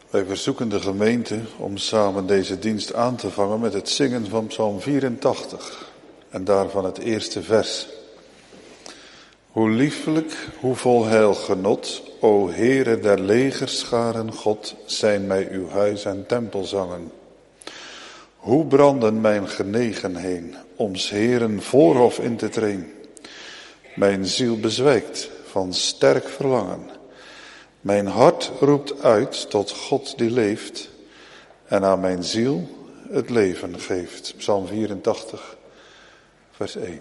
Wij verzoeken de gemeente om samen deze dienst aan te vangen met het zingen van Psalm 84 en daarvan het eerste vers. Hoe liefelijk, hoe vol heil genot, o Heere der legerscharen God, zijn mij uw huis en tempelzangen. Hoe branden mijn genegen heen, om 's Heeren voorhof in te treden. Mijn ziel bezwijkt van sterk verlangen. Mijn hart roept uit tot God die leeft en aan mijn ziel het leven geeft. Psalm 84, vers 1.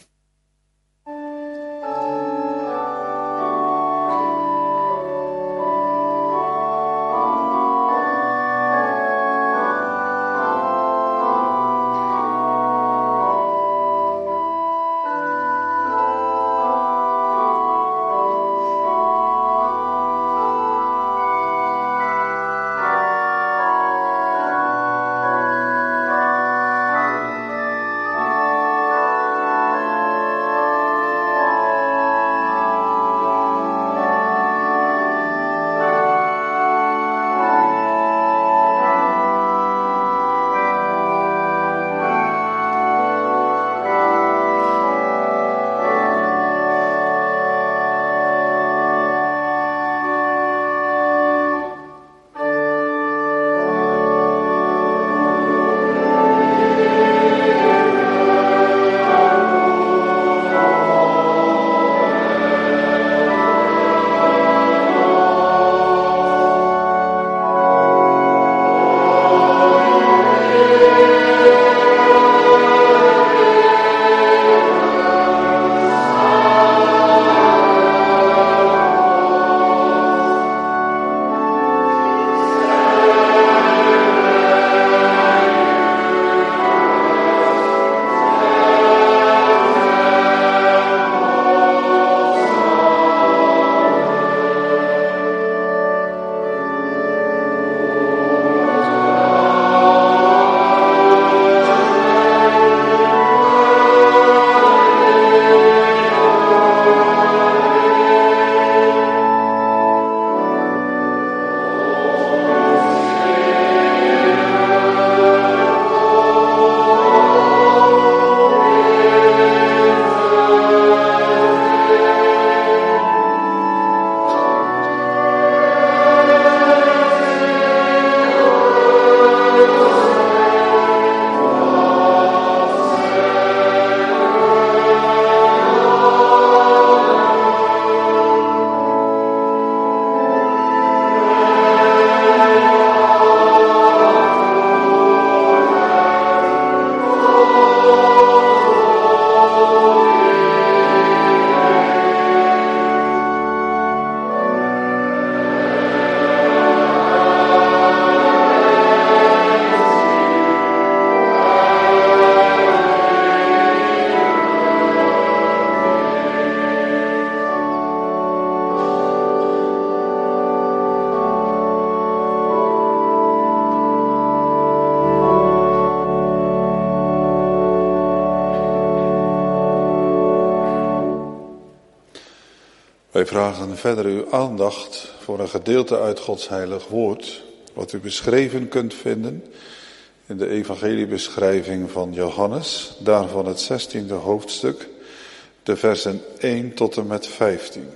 Wij vragen verder uw aandacht voor een gedeelte uit Gods heilig woord, wat u beschreven kunt vinden in de evangeliebeschrijving van Johannes, daarvan het 16e hoofdstuk, de versen 1 tot en met 15.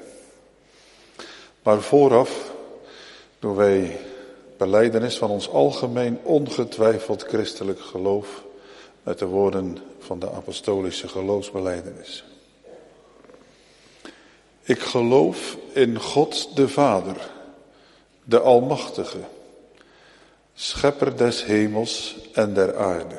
Maar vooraf doen wij belijdenis van ons algemeen ongetwijfeld christelijk geloof met de woorden van de apostolische geloofsbelijdenis. Ik geloof in God de Vader, de Almachtige, Schepper des hemels en der aarde.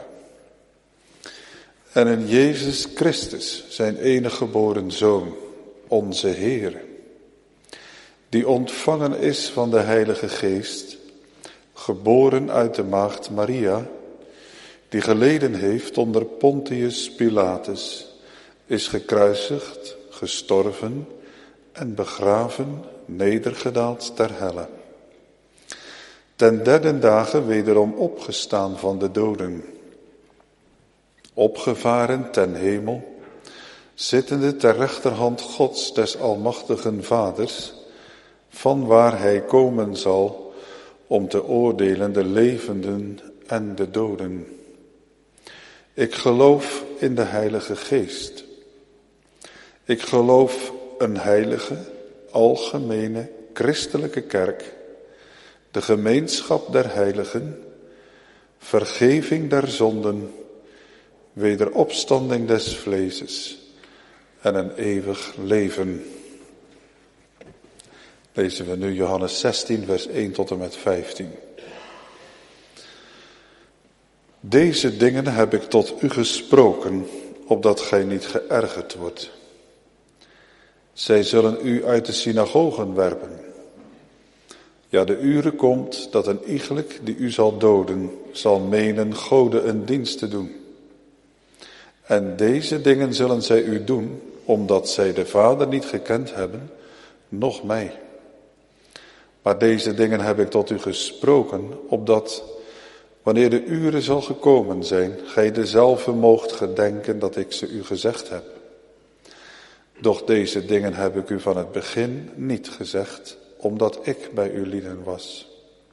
En in Jezus Christus, zijn enige geboren Zoon, onze Heer, die ontvangen is van de Heilige Geest, geboren uit de maagd Maria, die geleden heeft onder Pontius Pilatus, is gekruisigd, gestorven en begraven, nedergedaald ter helle. Ten derde dagen wederom opgestaan van de doden, opgevaren ten hemel, zittende ter rechterhand Gods des almachtigen Vaders, van waar hij komen zal om te oordelen de levenden en de doden. Ik geloof in de Heilige Geest. Ik geloof een heilige, algemene, christelijke kerk, de gemeenschap der heiligen, vergeving der zonden, wederopstanding des vleeses en een eeuwig leven. Lezen we nu Johannes 16, vers 1 tot en met 15. Deze dingen heb ik tot u gesproken, opdat gij niet geërgerd wordt. Zij zullen u uit de synagogen werpen. Ja, de ure komt dat een iegelijk die u zal doden, zal menen Gode een dienst te doen. En deze dingen zullen zij u doen, omdat zij de Vader niet gekend hebben, noch mij. Maar deze dingen heb ik tot u gesproken, opdat, wanneer de ure zal gekomen zijn, gij dezelfde moogt gedenken dat ik ze u gezegd heb. Doch deze dingen heb ik u van het begin niet gezegd, omdat ik bij u lieden was.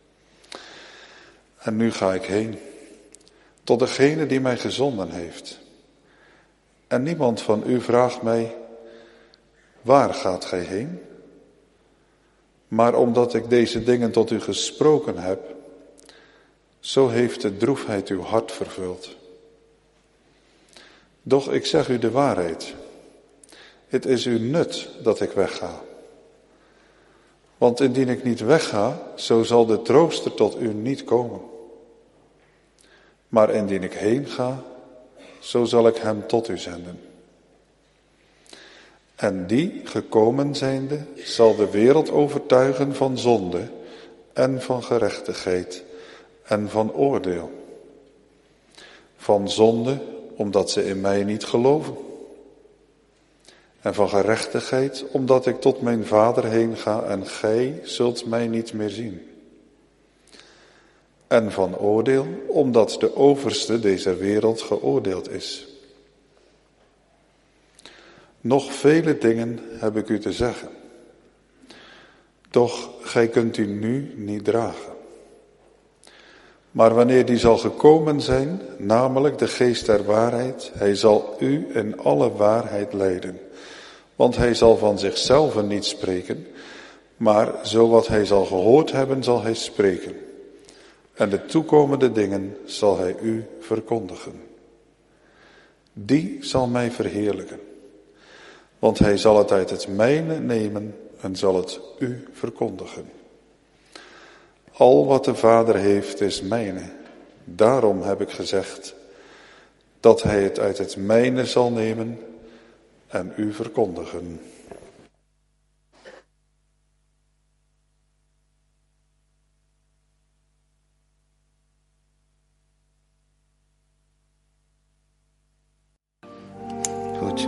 En nu ga ik heen, tot degene die mij gezonden heeft. En niemand van u vraagt mij, waar gaat gij heen? Maar omdat ik deze dingen tot u gesproken heb, zo heeft de droefheid uw hart vervuld. Doch ik zeg u de waarheid. Het is u nut dat ik wegga. Want indien ik niet wegga, zo zal de trooster tot u niet komen. Maar indien ik heen ga, zo zal ik hem tot u zenden. En die, gekomen zijnde, zal de wereld overtuigen van zonde en van gerechtigheid en van oordeel. Van zonde, omdat ze in mij niet geloven. En van gerechtigheid, omdat ik tot mijn Vader heen ga en gij zult mij niet meer zien. En van oordeel, omdat de overste deze wereld geoordeeld is. Nog vele dingen heb ik u te zeggen. Doch gij kunt u nu niet dragen. Maar wanneer die zal gekomen zijn, namelijk de geest der waarheid, hij zal u in alle waarheid leiden. Want hij zal van zichzelf niet spreken, maar zo wat hij zal gehoord hebben, zal hij spreken. En de toekomende dingen zal hij u verkondigen. Die zal mij verheerlijken. Want hij zal het uit het mijne nemen en zal het u verkondigen. Al wat de Vader heeft is mijne. Daarom heb ik gezegd dat hij het uit het mijne zal nemen en u verkondigen. Goed.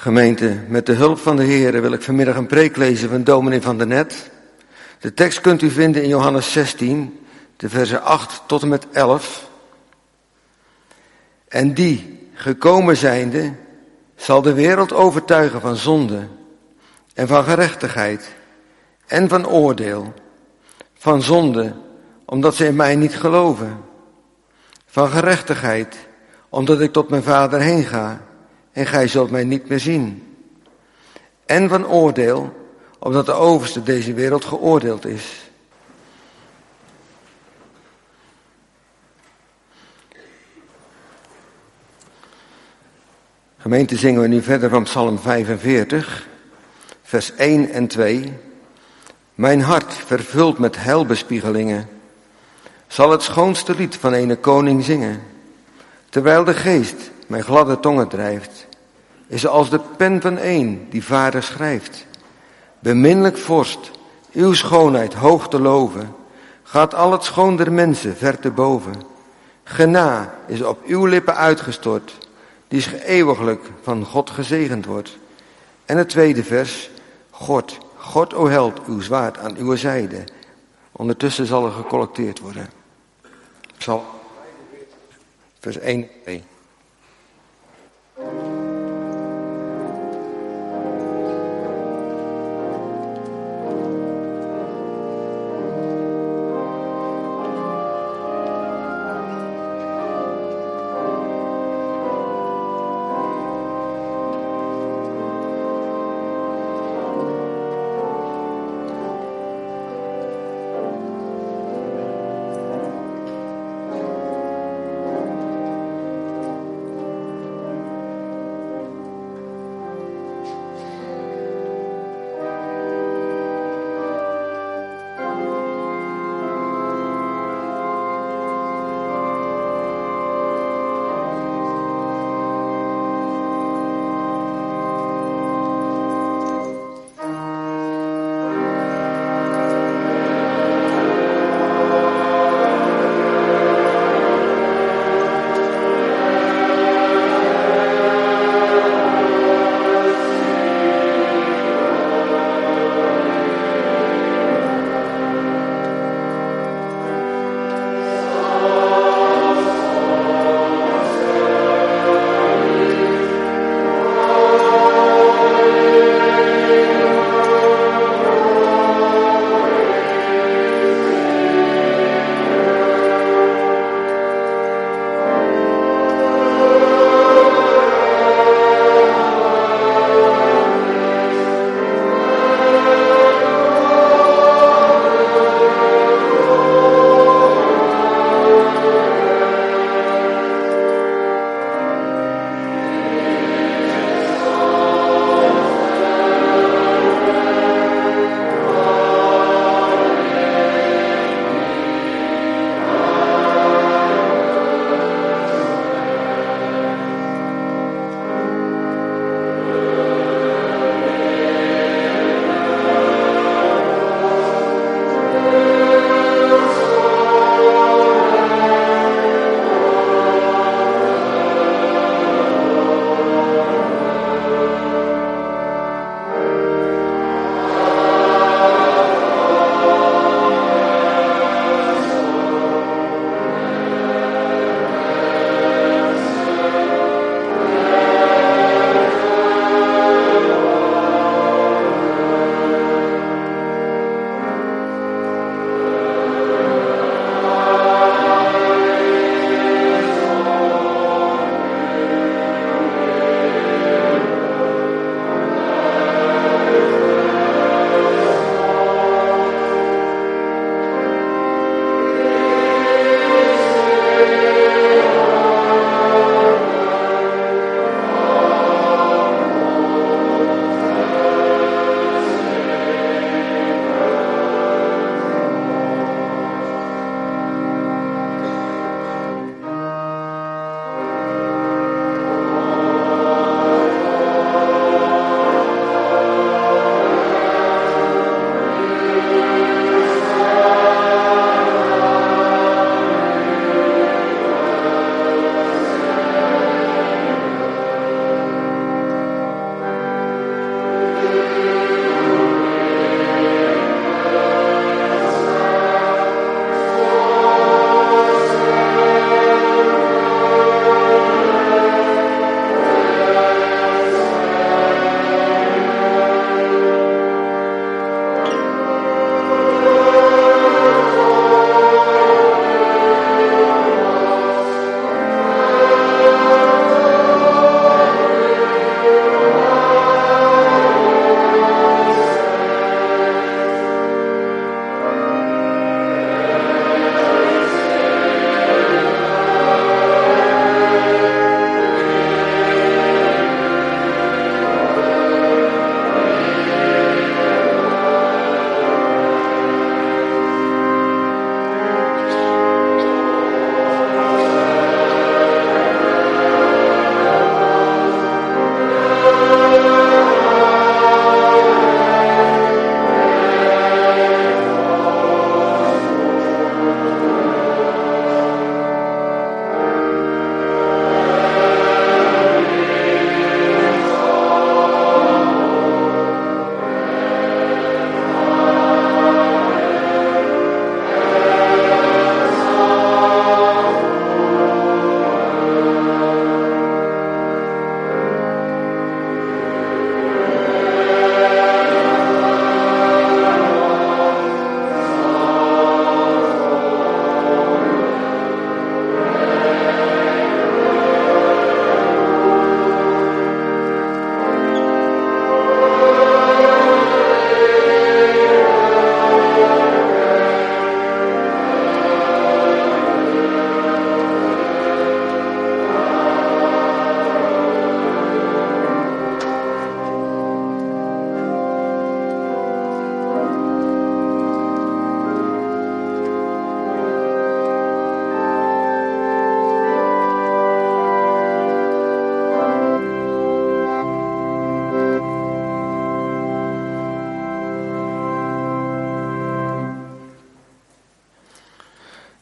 Gemeente, met de hulp van de Heer wil ik vanmiddag een preek lezen van dominee Van der Net. De tekst kunt u vinden in Johannes 16, de versen 8 tot en met 11. En die, gekomen zijnde, zal de wereld overtuigen van zonde en van gerechtigheid en van oordeel. Van zonde, omdat ze in mij niet geloven. Van gerechtigheid, omdat ik tot mijn Vader heen ga en gij zult mij niet meer zien. En van oordeel, omdat de overste deze wereld geoordeeld is. Gemeente, zingen we nu verder van Psalm 45, vers 1 en 2. Mijn hart, vervuld met heilbespiegelingen, zal het schoonste lied van ene koning zingen. Terwijl de geest mijn gladde tongen drijft, is als de pen van een die vaardig schrijft. Beminnelijk vorst, uw schoonheid hoog te loven, gaat al het schoon der mensen ver te boven. Gena is op uw lippen uitgestort, die is eeuwiglijk van God gezegend wordt. En het tweede vers, God, o held, uw zwaard aan uw zijde. Ondertussen zal er gecollecteerd worden. Psalm vers 1 en 2.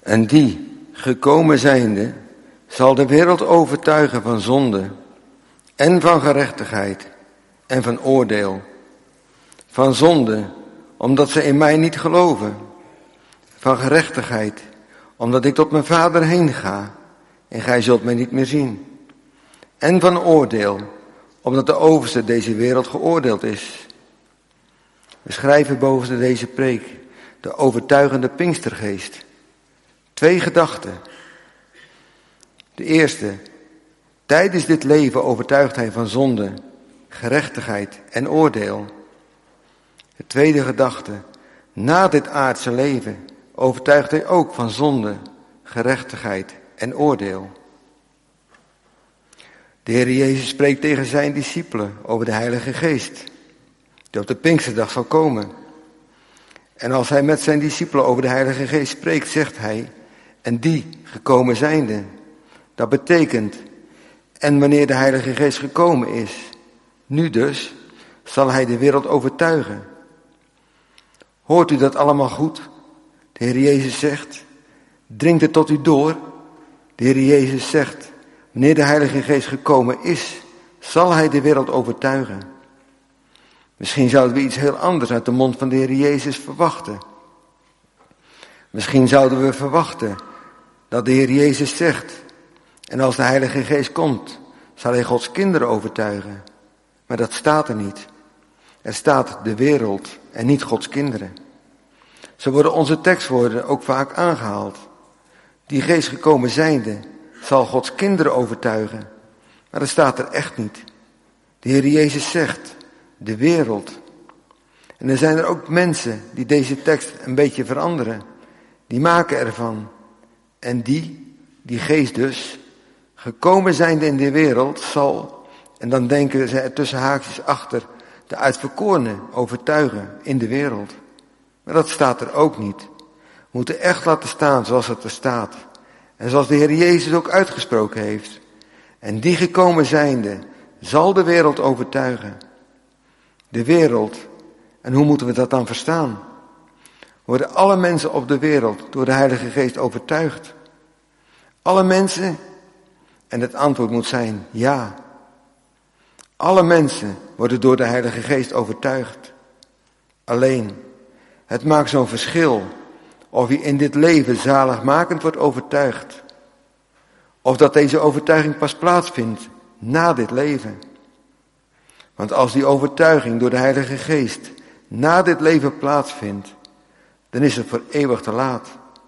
En die, gekomen zijnde, zal de wereld overtuigen van zonde en van gerechtigheid en van oordeel. Van zonde, omdat ze in mij niet geloven. Van gerechtigheid, omdat ik tot mijn Vader heen ga en gij zult mij niet meer zien. En van oordeel, omdat de overste deze wereld geoordeeld is. We schrijven boven deze preek de overtuigende Pinkstergeest. 2 gedachten. De eerste, tijdens dit leven overtuigt hij van zonde, gerechtigheid en oordeel. De tweede gedachte, na dit aardse leven overtuigt hij ook van zonde, gerechtigheid en oordeel. De Heer Jezus spreekt tegen zijn discipelen over de Heilige Geest, die op de Pinksterdag zal komen. En als hij met zijn discipelen over de Heilige Geest spreekt, zegt hij, en die gekomen zijnde. Dat betekent, en wanneer de Heilige Geest gekomen is, nu dus, zal hij de wereld overtuigen. Hoort u dat allemaal goed? De Heer Jezus zegt, dringt het tot u door? De Heer Jezus zegt, wanneer de Heilige Geest gekomen is, zal hij de wereld overtuigen. Misschien zouden we iets heel anders uit de mond van de Heer Jezus verwachten. Misschien zouden we verwachten dat de Heer Jezus zegt, en als de Heilige Geest komt, zal hij Gods kinderen overtuigen. Maar dat staat er niet. Er staat de wereld en niet Gods kinderen. Zo worden onze tekstwoorden ook vaak aangehaald. Die Geest gekomen zijnde zal Gods kinderen overtuigen. Maar dat staat er echt niet. De Heer Jezus zegt, de wereld. En er zijn er ook mensen die deze tekst een beetje veranderen. Die maken ervan. En die Geest dus, gekomen zijnde in de wereld, zal, en dan denken ze er tussen haakjes achter, de uitverkorenen overtuigen in de wereld. Maar dat staat er ook niet. We moeten echt laten staan zoals het er staat. En zoals de Heer Jezus ook uitgesproken heeft. En die gekomen zijnde zal de wereld overtuigen. De wereld. En hoe moeten we dat dan verstaan? Worden alle mensen op de wereld door de Heilige Geest overtuigd? Alle mensen? En het antwoord moet zijn ja. Alle mensen worden door de Heilige Geest overtuigd. Alleen, het maakt zo'n verschil of je in dit leven zaligmakend wordt overtuigd. Of dat deze overtuiging pas plaatsvindt na dit leven. Want als die overtuiging door de Heilige Geest na dit leven plaatsvindt, dan is het voor eeuwig te laat.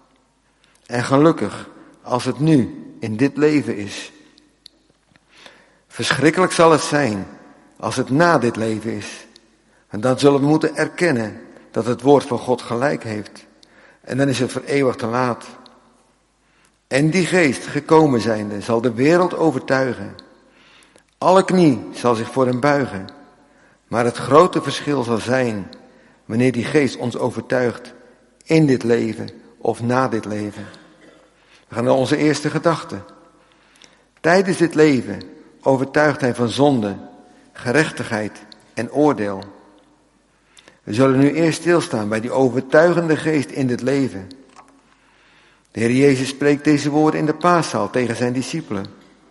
En gelukkig als het nu in dit leven is. Verschrikkelijk zal het zijn als het na dit leven is. En dan zullen we moeten erkennen dat het woord van God gelijk heeft. En dan is het voor eeuwig te laat. En die Geest gekomen zijnde zal de wereld overtuigen. Alle knie zal zich voor hem buigen. Maar het grote verschil zal zijn wanneer die Geest ons overtuigt in dit leven of na dit leven. We gaan naar onze eerste gedachte. Tijdens dit leven overtuigt hij van zonde, gerechtigheid en oordeel. We zullen nu eerst stilstaan bij die overtuigende Geest in dit leven. De Heer Jezus spreekt deze woorden in de paaszaal tegen zijn discipelen.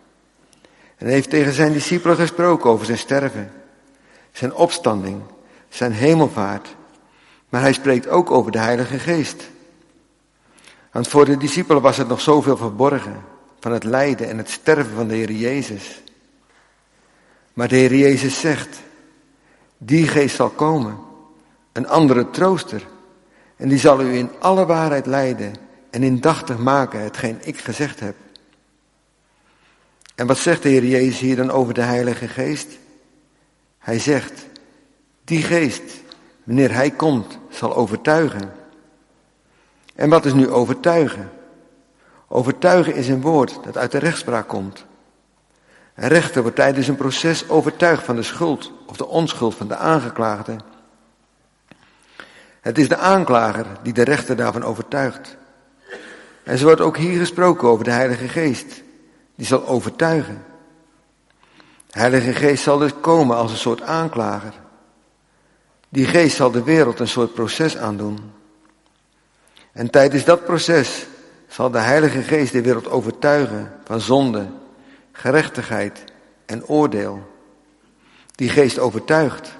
En hij heeft tegen zijn discipelen gesproken over zijn sterven, zijn opstanding, zijn hemelvaart. Maar hij spreekt ook over de Heilige Geest. Want voor de discipelen was het nog zoveel verborgen van het lijden en het sterven van de Heer Jezus. Maar de Heer Jezus zegt, die Geest zal komen, een andere trooster. En die zal u in alle waarheid leiden en indachtig maken hetgeen ik gezegd heb. En wat zegt de Heer Jezus hier dan over de Heilige Geest? Hij zegt, die Geest, wanneer hij komt, zal overtuigen. En wat is nu overtuigen? Overtuigen is een woord dat uit de rechtspraak komt. Een rechter wordt tijdens een proces overtuigd van de schuld of de onschuld van de aangeklaagde. Het is de aanklager die de rechter daarvan overtuigt. En zo wordt ook hier gesproken over de Heilige Geest. Die zal overtuigen. De Heilige Geest zal dus komen als een soort aanklager. Die Geest zal de wereld een soort proces aandoen. En tijdens dat proces zal de Heilige Geest de wereld overtuigen van zonde, gerechtigheid en oordeel. Die geest overtuigt.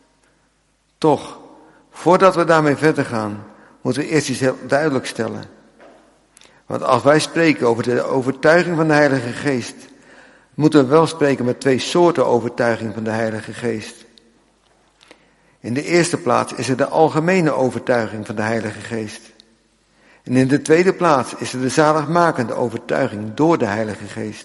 Toch, voordat we daarmee verder gaan, moeten we eerst iets heel duidelijk stellen. Want als wij spreken over de overtuiging van de Heilige Geest, moeten we wel spreken met 2 soorten overtuiging van de Heilige Geest. In de eerste plaats is er de algemene overtuiging van de Heilige Geest. En in de tweede plaats is er de zaligmakende overtuiging door de Heilige Geest.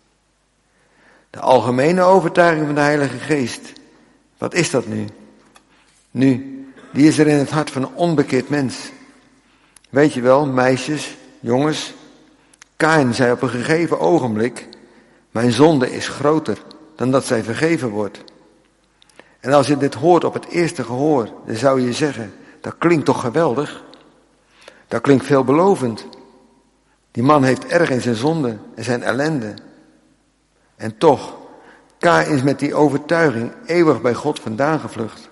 De algemene overtuiging van de Heilige Geest, wat is dat nu? Nu, die is er in het hart van een onbekeerd mens. Weet je wel, meisjes, jongens, Kaïn zei op een gegeven ogenblik, mijn zonde is groter dan dat zij vergeven wordt. En als je dit hoort op het eerste gehoor, dan zou je zeggen, dat klinkt toch geweldig? Dat klinkt veelbelovend. Die man heeft erg in zijn zonde en zijn ellende. En toch, Kaïn is met die overtuiging eeuwig bij God vandaan gevlucht.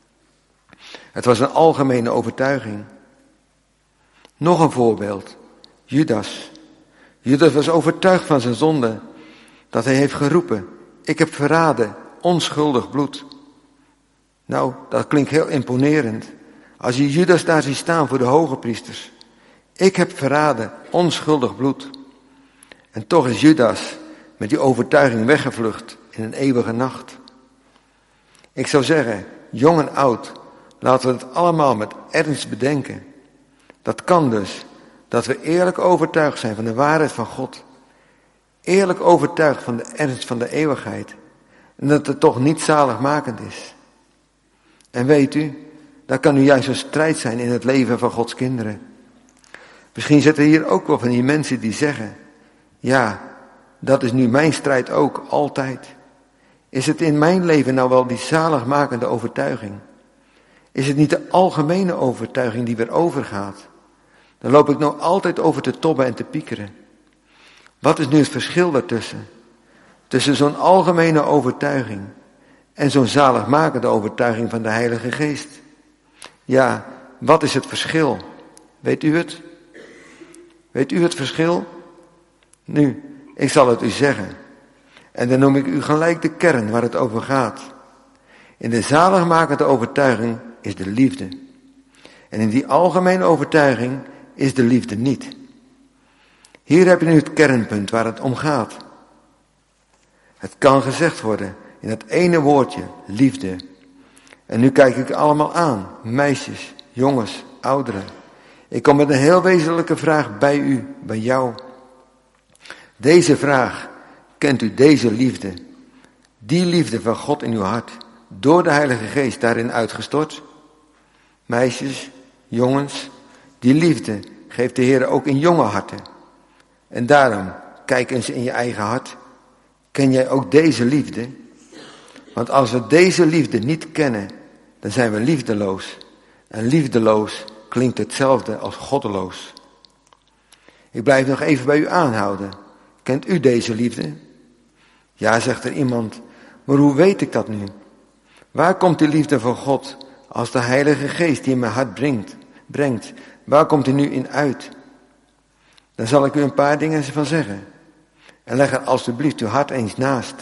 Het was een algemene overtuiging. Nog een voorbeeld. Judas. Judas was overtuigd van zijn zonde. Dat hij heeft geroepen, ik heb verraden, onschuldig bloed. Nou, dat klinkt heel imponerend. Als je Judas daar ziet staan voor de hoge priesters. Ik heb verraden, onschuldig bloed. En toch is Judas met die overtuiging weggevlucht in een eeuwige nacht. Ik zou zeggen, jong en oud, laten we het allemaal met ernst bedenken. Dat kan dus, dat we eerlijk overtuigd zijn van de waarheid van God. Eerlijk overtuigd van de ernst van de eeuwigheid. En dat het toch niet zaligmakend is. En weet u, dat kan nu juist een strijd zijn in het leven van Gods kinderen. Misschien zitten hier ook wel van die mensen die zeggen, ja, dat is nu mijn strijd ook, altijd. Is het in mijn leven nou wel die zaligmakende overtuiging? Is het niet de algemene overtuiging die weer overgaat? Dan loop ik nou altijd over te tobben en te piekeren. Wat is nu het verschil daartussen? Tussen zo'n algemene overtuiging en zo'n zaligmakende overtuiging van de Heilige Geest. Ja, wat is het verschil? Weet u het? Weet u het verschil? Nu, ik zal het u zeggen. En dan noem ik u gelijk de kern waar het over gaat. In de zaligmakende overtuiging is de liefde. En in die algemene overtuiging is de liefde niet. Hier heb je nu het kernpunt waar het om gaat. Het kan gezegd worden in dat ene woordje, liefde. En nu kijk ik allemaal aan, meisjes, jongens, ouderen. Ik kom met een heel wezenlijke vraag bij u, bij jou. Deze vraag, kent u deze liefde? Die liefde van God in uw hart, door de Heilige Geest daarin uitgestort? Meisjes, jongens, die liefde geeft de Heer ook in jonge harten. En daarom, kijk eens in je eigen hart. Ken jij ook deze liefde? Want als we deze liefde niet kennen, dan zijn we liefdeloos. En liefdeloos klinkt hetzelfde als goddeloos. Ik blijf nog even bij u aanhouden. Kent u deze liefde? Ja, zegt er iemand, maar hoe weet ik dat nu? Waar komt die liefde van God als de Heilige Geest die in mijn hart brengt? Waar komt die nu in uit? Dan zal ik u een paar dingen van zeggen. En leg er alstublieft uw hart eens naast.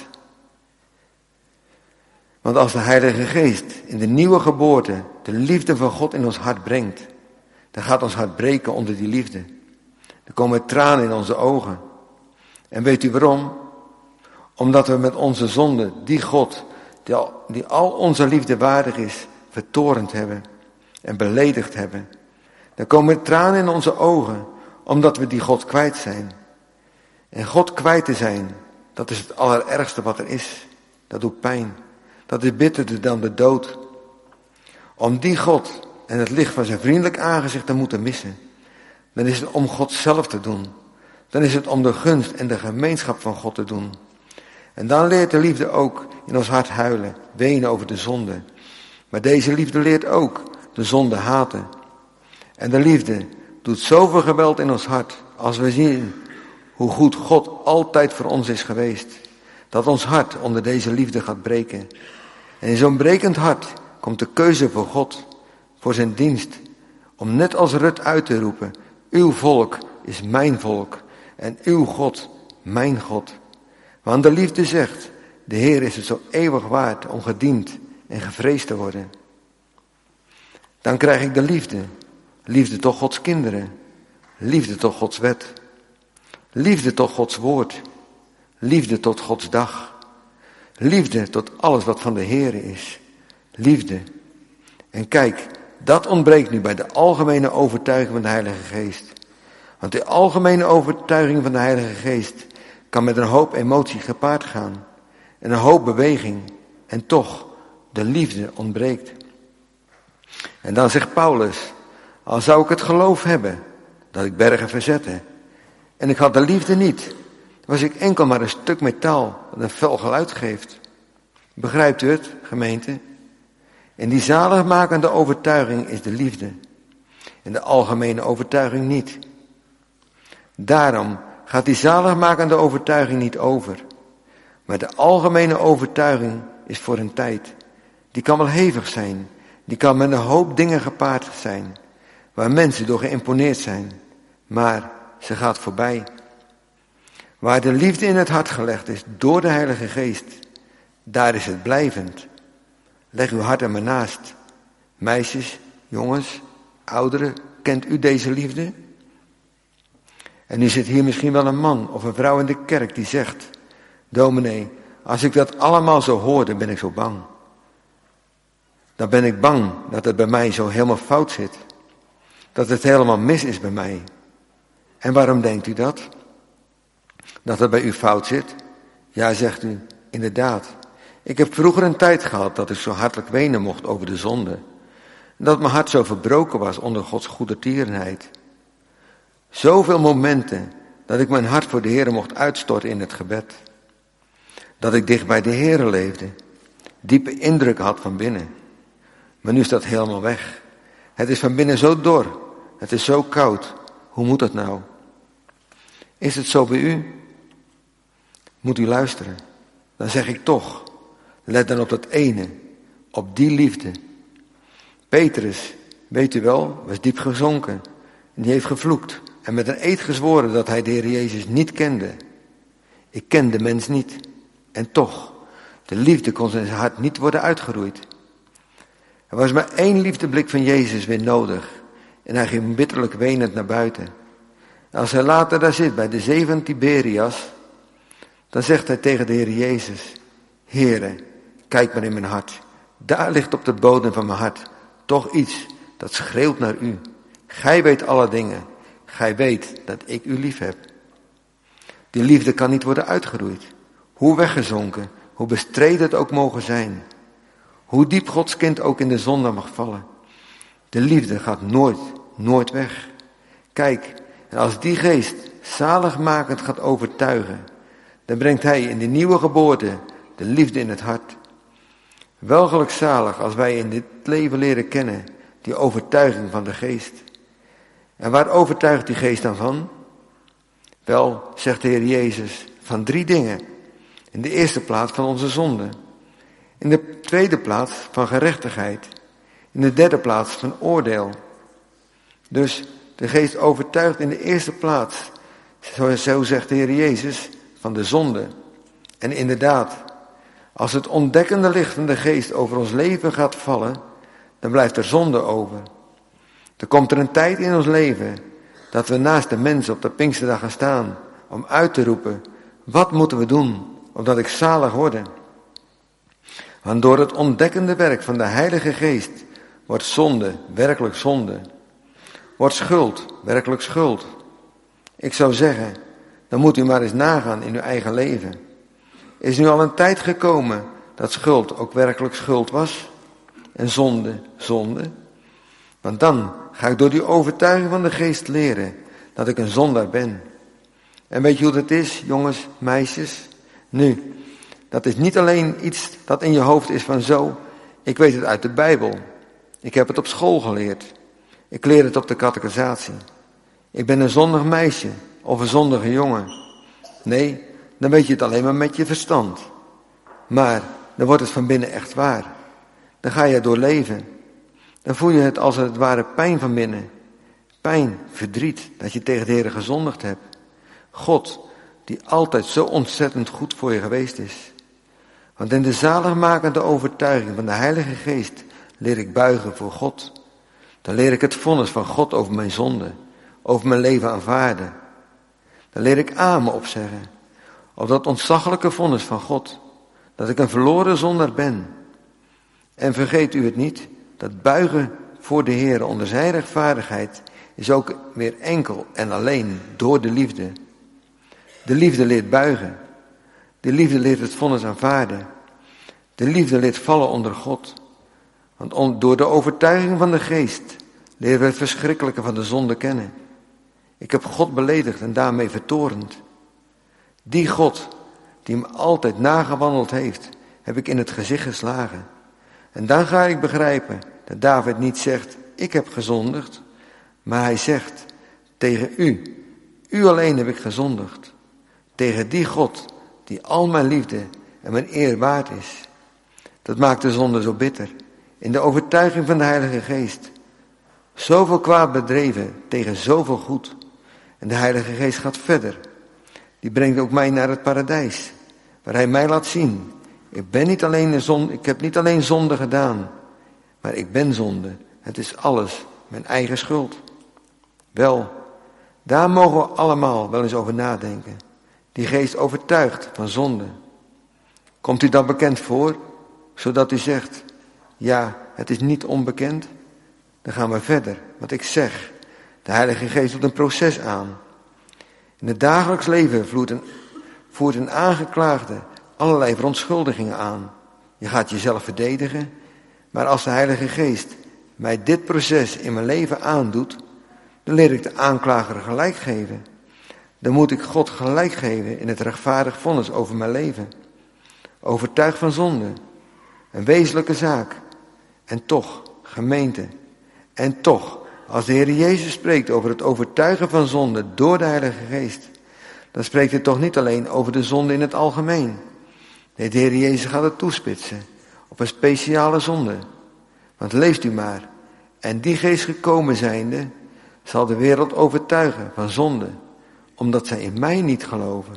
Want als de Heilige Geest in de nieuwe geboorte de liefde van God in ons hart brengt, dan gaat ons hart breken onder die liefde. Er komen tranen in onze ogen. En weet u waarom? Omdat we met onze zonde die God, die al onze liefde waardig is, vertorend hebben en beledigd hebben. Er komen tranen in onze ogen, omdat we die God kwijt zijn. En God kwijt te zijn, dat is het allerergste wat er is. Dat doet pijn. Dat is bitterder dan de dood. Om die God en het licht van zijn vriendelijk aangezicht te moeten missen, dan is het om God zelf te doen. Dan is het om de gunst en de gemeenschap van God te doen. En dan leert de liefde ook in ons hart huilen, wenen over de zonde. Maar deze liefde leert ook de zonde haten. En de liefde doet zoveel geweld in ons hart, als we zien hoe goed God altijd voor ons is geweest. Dat ons hart onder deze liefde gaat breken. En in zo'n brekend hart komt de keuze voor God, voor zijn dienst, om net als Rut uit te roepen, uw volk is mijn volk en uw God mijn God. Want de liefde zegt, de Heer is het zo eeuwig waard om gediend en gevreesd te worden. Dan krijg ik de liefde. Liefde tot Gods kinderen. Liefde tot Gods wet. Liefde tot Gods woord. Liefde tot Gods dag. Liefde tot alles wat van de Heer is. Liefde. En kijk, dat ontbreekt nu bij de algemene overtuiging van de Heilige Geest. Want de algemene overtuiging van de Heilige Geest kan met een hoop emotie gepaard gaan. En een hoop beweging. En toch, de liefde ontbreekt. En dan zegt Paulus, al zou ik het geloof hebben dat ik bergen verzette. En ik had de liefde niet, was ik enkel maar een stuk metaal dat een fel geluid geeft. Begrijpt u het, gemeente? En die zaligmakende overtuiging is de liefde. En de algemene overtuiging niet. Daarom gaat die zaligmakende overtuiging niet over. Maar de algemene overtuiging is voor een tijd. Die kan wel hevig zijn. Die kan met een hoop dingen gepaard zijn. Waar mensen door geïmponeerd zijn. Maar ze gaat voorbij. Waar de liefde in het hart gelegd is door de Heilige Geest. Daar is het blijvend. Leg uw hart er maar naast. Meisjes, jongens, ouderen, kent u deze liefde? En nu zit hier misschien wel een man of een vrouw in de kerk die zegt, dominee, als ik dat allemaal zo hoor, dan ben ik zo bang. Dan ben ik bang dat het bij mij zo helemaal fout zit. Dat het helemaal mis is bij mij. En waarom denkt u dat? Dat het bij u fout zit? Ja, zegt u, inderdaad. Ik heb vroeger een tijd gehad dat ik zo hartelijk wenen mocht over de zonde. Dat mijn hart zo verbroken was onder Gods goedertierenheid. Zoveel momenten dat ik mijn hart voor de Heer mocht uitstorten in het gebed. Dat ik dicht bij de Heer leefde. Diepe indruk had van binnen. Maar nu is dat helemaal weg. Het is van binnen zo dor. Het is zo koud. Hoe moet dat nou? Is het zo bij u? Moet u luisteren. Dan zeg ik toch. Let dan op dat ene. Op die liefde. Petrus, weet u wel, was diep gezonken. En die heeft gevloekt. En met een eed gezworen dat hij de Heer Jezus niet kende. Ik ken de mens niet. En toch, de liefde kon zijn hart niet worden uitgeroeid. Er was maar één liefdeblik van Jezus weer nodig. En hij ging bitterlijk wenend naar buiten. En als hij later daar zit bij de zee van Tiberias, dan zegt hij tegen de Heer Jezus, Heere, kijk maar in mijn hart. Daar ligt op de bodem van mijn hart toch iets dat schreeuwt naar u. Gij weet alle dingen. Gij weet dat ik u lief heb. Die liefde kan niet worden uitgeroeid. Hoe weggezonken, hoe bestreden het ook mogen zijn. Hoe diep Gods kind ook in de zonde mag vallen. De liefde gaat nooit weg. Kijk, en als die geest zaligmakend gaat overtuigen, dan brengt hij in de nieuwe geboorte de liefde in het hart. Wel gelukzalig als wij in dit leven leren kennen die overtuiging van de geest. En waar overtuigt die geest dan van? Wel, zegt de Heer Jezus, van 3 dingen. In de eerste plaats van onze zonde. In de tweede plaats van gerechtigheid. In de derde plaats van oordeel. Dus de geest overtuigt in de eerste plaats, zo zegt de Heer Jezus, van de zonde. En inderdaad, als het ontdekkende licht van de geest over ons leven gaat vallen, dan blijft er zonde over. Er komt er een tijd in ons leven dat we naast de mensen op de Pinksterdag gaan staan om uit te roepen, wat moeten we doen, opdat ik zalig word? Want door het ontdekkende werk van de Heilige Geest wordt zonde werkelijk zonde. Wordt schuld werkelijk schuld. Ik zou zeggen, dan moet u maar eens nagaan in uw eigen leven. Is nu al een tijd gekomen dat schuld ook werkelijk schuld was? En zonde, zonde? Want dan ga ik door die overtuiging van de geest leren dat ik een zondaar ben. En weet je hoe dat is, jongens, meisjes? Nu, dat is niet alleen iets dat in je hoofd is van zo, ik weet het uit de Bijbel. Ik heb het op school geleerd. Ik leer het op de catechisatie. Ik ben een zondig meisje of een zondige jongen. Nee, dan weet je het alleen maar met je verstand. Maar dan wordt het van binnen echt waar. Dan ga je het doorleven. Dan voel je het als het ware pijn van binnen. pijn, verdriet, dat je tegen de Heer gezondigd hebt. God, die altijd zo ontzettend goed voor je geweest is. Want in de zaligmakende overtuiging van de Heilige Geest leer ik buigen voor God. Dan leer ik het vonnis van God over mijn zonde, over mijn leven aanvaarden. Dan leer ik amen opzeggen, op dat ontzaglijke vonnis van God, dat ik een verloren zondaar ben. En vergeet u het niet, dat buigen voor de Heer onder zijn rechtvaardigheid is ook weer enkel en alleen door de liefde. De liefde leert buigen. De liefde leert het vonnis aanvaarden. De liefde leert vallen onder God. Want door de overtuiging van de Geest leren we het verschrikkelijke van de zonde kennen. Ik heb God beledigd en daarmee vertorend. Die God die me altijd nagewandeld heeft, heb ik in het gezicht geslagen. En dan ga ik begrijpen dat David niet zegt, ik heb gezondigd, maar hij zegt, tegen u alleen heb ik gezondigd. Tegen die God die al mijn liefde en mijn eer waard is. Dat maakt de zonde zo bitter. In de overtuiging van de Heilige Geest. Zoveel kwaad bedreven tegen zoveel goed. En de Heilige Geest gaat verder. Die brengt ook mij naar het paradijs. Waar hij mij laat zien. Ik heb niet alleen zonde gedaan. Maar ik ben zonde. Het is alles mijn eigen schuld. Wel, daar mogen we allemaal wel eens over nadenken. Die Geest overtuigt van zonde. Komt u dat bekend voor? Zodat u zegt, ja, het is niet onbekend. Dan gaan we verder. Wat ik zeg, de Heilige Geest doet een proces aan. In het dagelijks leven voert een aangeklaagde allerlei verontschuldigingen aan. Je gaat jezelf verdedigen. Maar als de Heilige Geest mij dit proces in mijn leven aandoet, dan leer ik de aanklager gelijk geven. Dan moet ik God gelijk geven in het rechtvaardig vonnis over mijn leven. Overtuigd van zonde. Een wezenlijke zaak. En toch, gemeente. En toch, als de Heer Jezus spreekt over het overtuigen van zonde door de Heilige Geest, dan spreekt hij toch niet alleen over de zonde in het algemeen. Nee, de Heer Jezus gaat het toespitsen op een speciale zonde. Want leest u maar. En die Geest gekomen zijnde, zal de wereld overtuigen van zonde, omdat zij in mij niet geloven.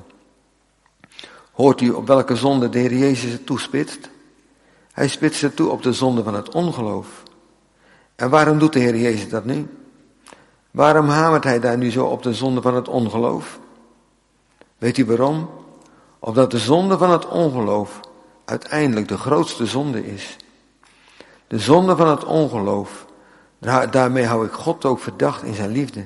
Hoort u op welke zonde de Heer Jezus het toespitst? Hij spitst het toe op de zonde van het ongeloof. En waarom doet de Heer Jezus dat nu? Waarom hamert hij daar nu zo op de zonde van het ongeloof? Weet u waarom? Omdat de zonde van het ongeloof uiteindelijk de grootste zonde is. De zonde van het ongeloof, daarmee hou ik God ook verdacht in zijn liefde.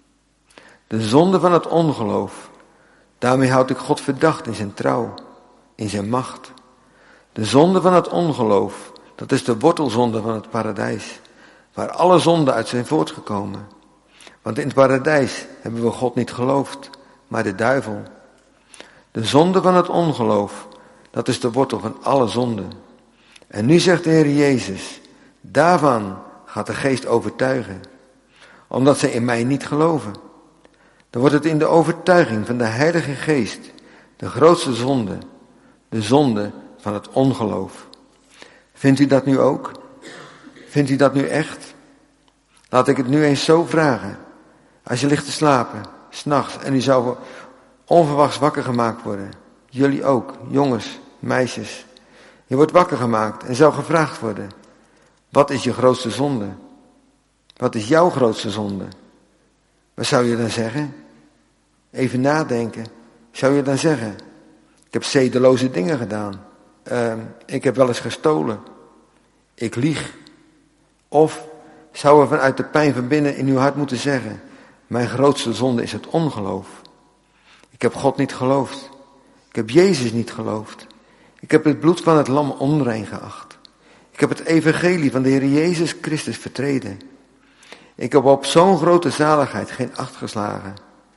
De zonde van het ongeloof, daarmee houd ik God verdacht in zijn trouw, in zijn macht. De zonde van het ongeloof, dat is de wortelzonde van het paradijs, waar alle zonden uit zijn voortgekomen. Want in het paradijs hebben we God niet geloofd, maar de duivel. De zonde van het ongeloof, dat is de wortel van alle zonden. En nu zegt de Heer Jezus, daarvan gaat de Geest overtuigen, omdat zij in mij niet geloven. Dan wordt het in de overtuiging van de Heilige Geest de grootste zonde, de zonde van het ongeloof. Vindt u dat nu ook? Vindt u dat nu echt? Laat ik het nu eens zo vragen. Als je ligt te slapen, 's nachts, en u zou onverwachts wakker gemaakt worden. Jullie ook, jongens, meisjes. Je wordt wakker gemaakt en zou gevraagd worden. Wat is je grootste zonde? Wat is jouw grootste zonde? Wat zou je dan zeggen? Even nadenken. Zou je dan zeggen? Ik heb zedeloze dingen gedaan. Ik heb wel eens gestolen. Ik lieg. Of zou er vanuit de pijn van binnen in uw hart moeten zeggen, mijn grootste zonde is het ongeloof. Ik heb God niet geloofd. Ik heb Jezus niet geloofd. Ik heb het bloed van het lam onrein geacht. Ik heb het evangelie van de Heer Jezus Christus vertreden. Ik heb op zo'n grote zaligheid geen acht geslagen.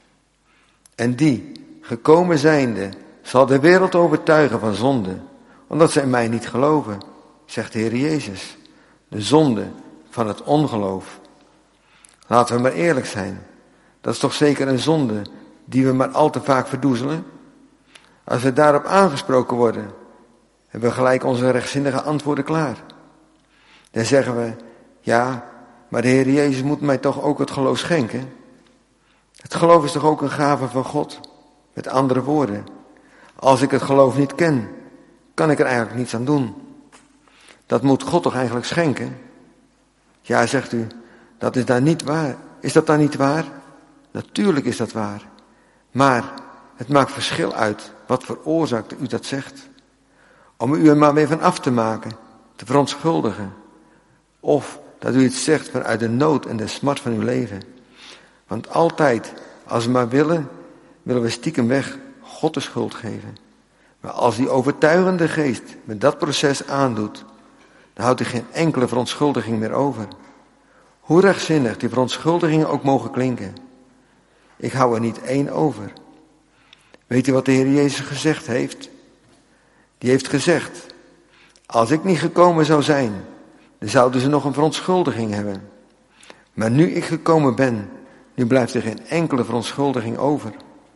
En die, gekomen zijnde, zal de wereld overtuigen van zonde, omdat zij in mij niet geloven, zegt de Heer Jezus. De zonde van het ongeloof. Laten we maar eerlijk zijn. Dat is toch zeker een zonde die we maar al te vaak verdoezelen? Als we daarop aangesproken worden, hebben we gelijk onze rechtzinnige antwoorden klaar. Dan zeggen we, ja, maar de Heer Jezus moet mij toch ook het geloof schenken? Het geloof is toch ook een gave van God? Met andere woorden, als ik het geloof niet ken, kan ik er eigenlijk niets aan doen. Dat moet God toch eigenlijk schenken? Ja, zegt u, dat is dan niet waar. Is dat dan niet waar? Natuurlijk is dat waar. Maar het maakt verschil uit wat veroorzaakt u dat zegt. Om u er maar weer van af te maken, te verontschuldigen. Of dat u het zegt vanuit de nood en de smart van uw leven. Want altijd, als we maar willen we stiekem weg God de schuld geven. Maar als die overtuigende geest met dat proces aandoet, dan houdt hij geen enkele verontschuldiging meer over. Hoe rechtzinnig die verontschuldigingen ook mogen klinken. Ik hou er niet één over. Weet u wat de Heer Jezus gezegd heeft? Die heeft gezegd, als ik niet gekomen zou zijn, dan zouden ze nog een verontschuldiging hebben. Maar nu ik gekomen ben, nu blijft er geen enkele verontschuldiging over.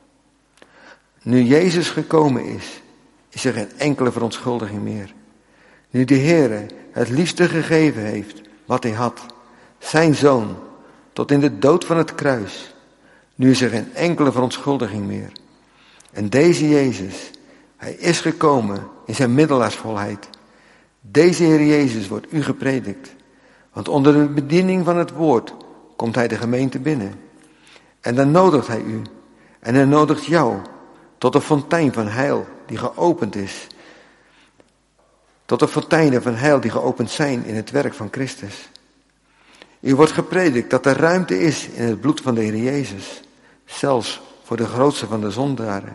Nu Jezus gekomen is er geen enkele verontschuldiging meer. Nu de Heere het liefste gegeven heeft wat hij had, zijn Zoon, tot in de dood van het kruis, nu is er geen enkele verontschuldiging meer. En deze Jezus, hij is gekomen in zijn middelaarsvolheid. Deze Heer Jezus wordt u gepredikt, want onder de bediening van het woord komt hij de gemeente binnen. En dan nodigt hij u en hij nodigt jou tot een fontein van heil die geopend is. Tot de fonteinen van heil die geopend zijn in het werk van Christus. U wordt gepredikt dat er ruimte is in het bloed van de Heer Jezus. Zelfs voor de grootste van de zondaren.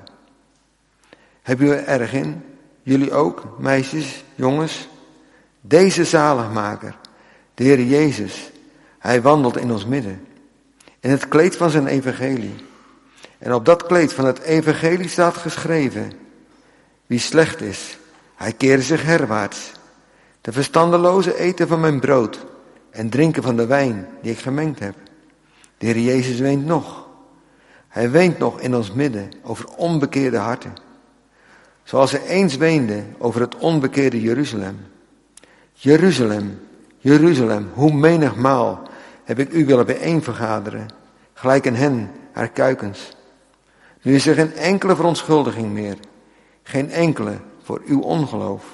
Heb u er erg in? Jullie ook, meisjes, jongens? Deze zaligmaker, de Heer Jezus, hij wandelt in ons midden. In het kleed van zijn evangelie. En op dat kleed van het evangelie staat geschreven: wie slecht is, hij keerde zich herwaarts. De verstandelozen eten van mijn brood en drinken van de wijn die ik gemengd heb. De Heer Jezus weent nog. Hij weent nog in ons midden over onbekeerde harten. Zoals hij eens weende over het onbekeerde Jeruzalem. Jeruzalem, Jeruzalem, hoe menigmaal heb ik u willen bijeenvergaderen, gelijk een hen haar kuikens. Nu is er geen enkele verontschuldiging meer, geen enkele voor uw ongeloof.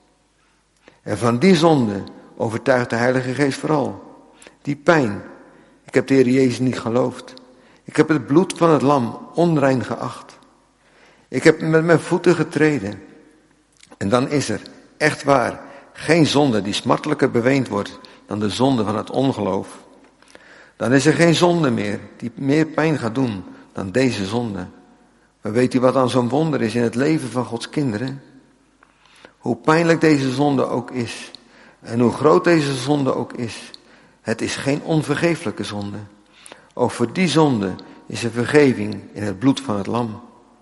En van die zonde overtuigt de Heilige Geest vooral. Die pijn, ik heb de Heer Jezus niet geloofd. Ik heb het bloed van het lam onrein geacht. Ik heb met mijn voeten getreden. En dan is er, echt waar, geen zonde die smartelijker beweend wordt dan de zonde van het ongeloof. Dan is er geen zonde meer die meer pijn gaat doen dan deze zonde. Maar weet u wat dan zo'n wonder is in het leven van Gods kinderen? Hoe pijnlijk deze zonde ook is en hoe groot deze zonde ook is, het is geen onvergeeflijke zonde. Ook voor die zonde is er vergeving in het bloed van het lam.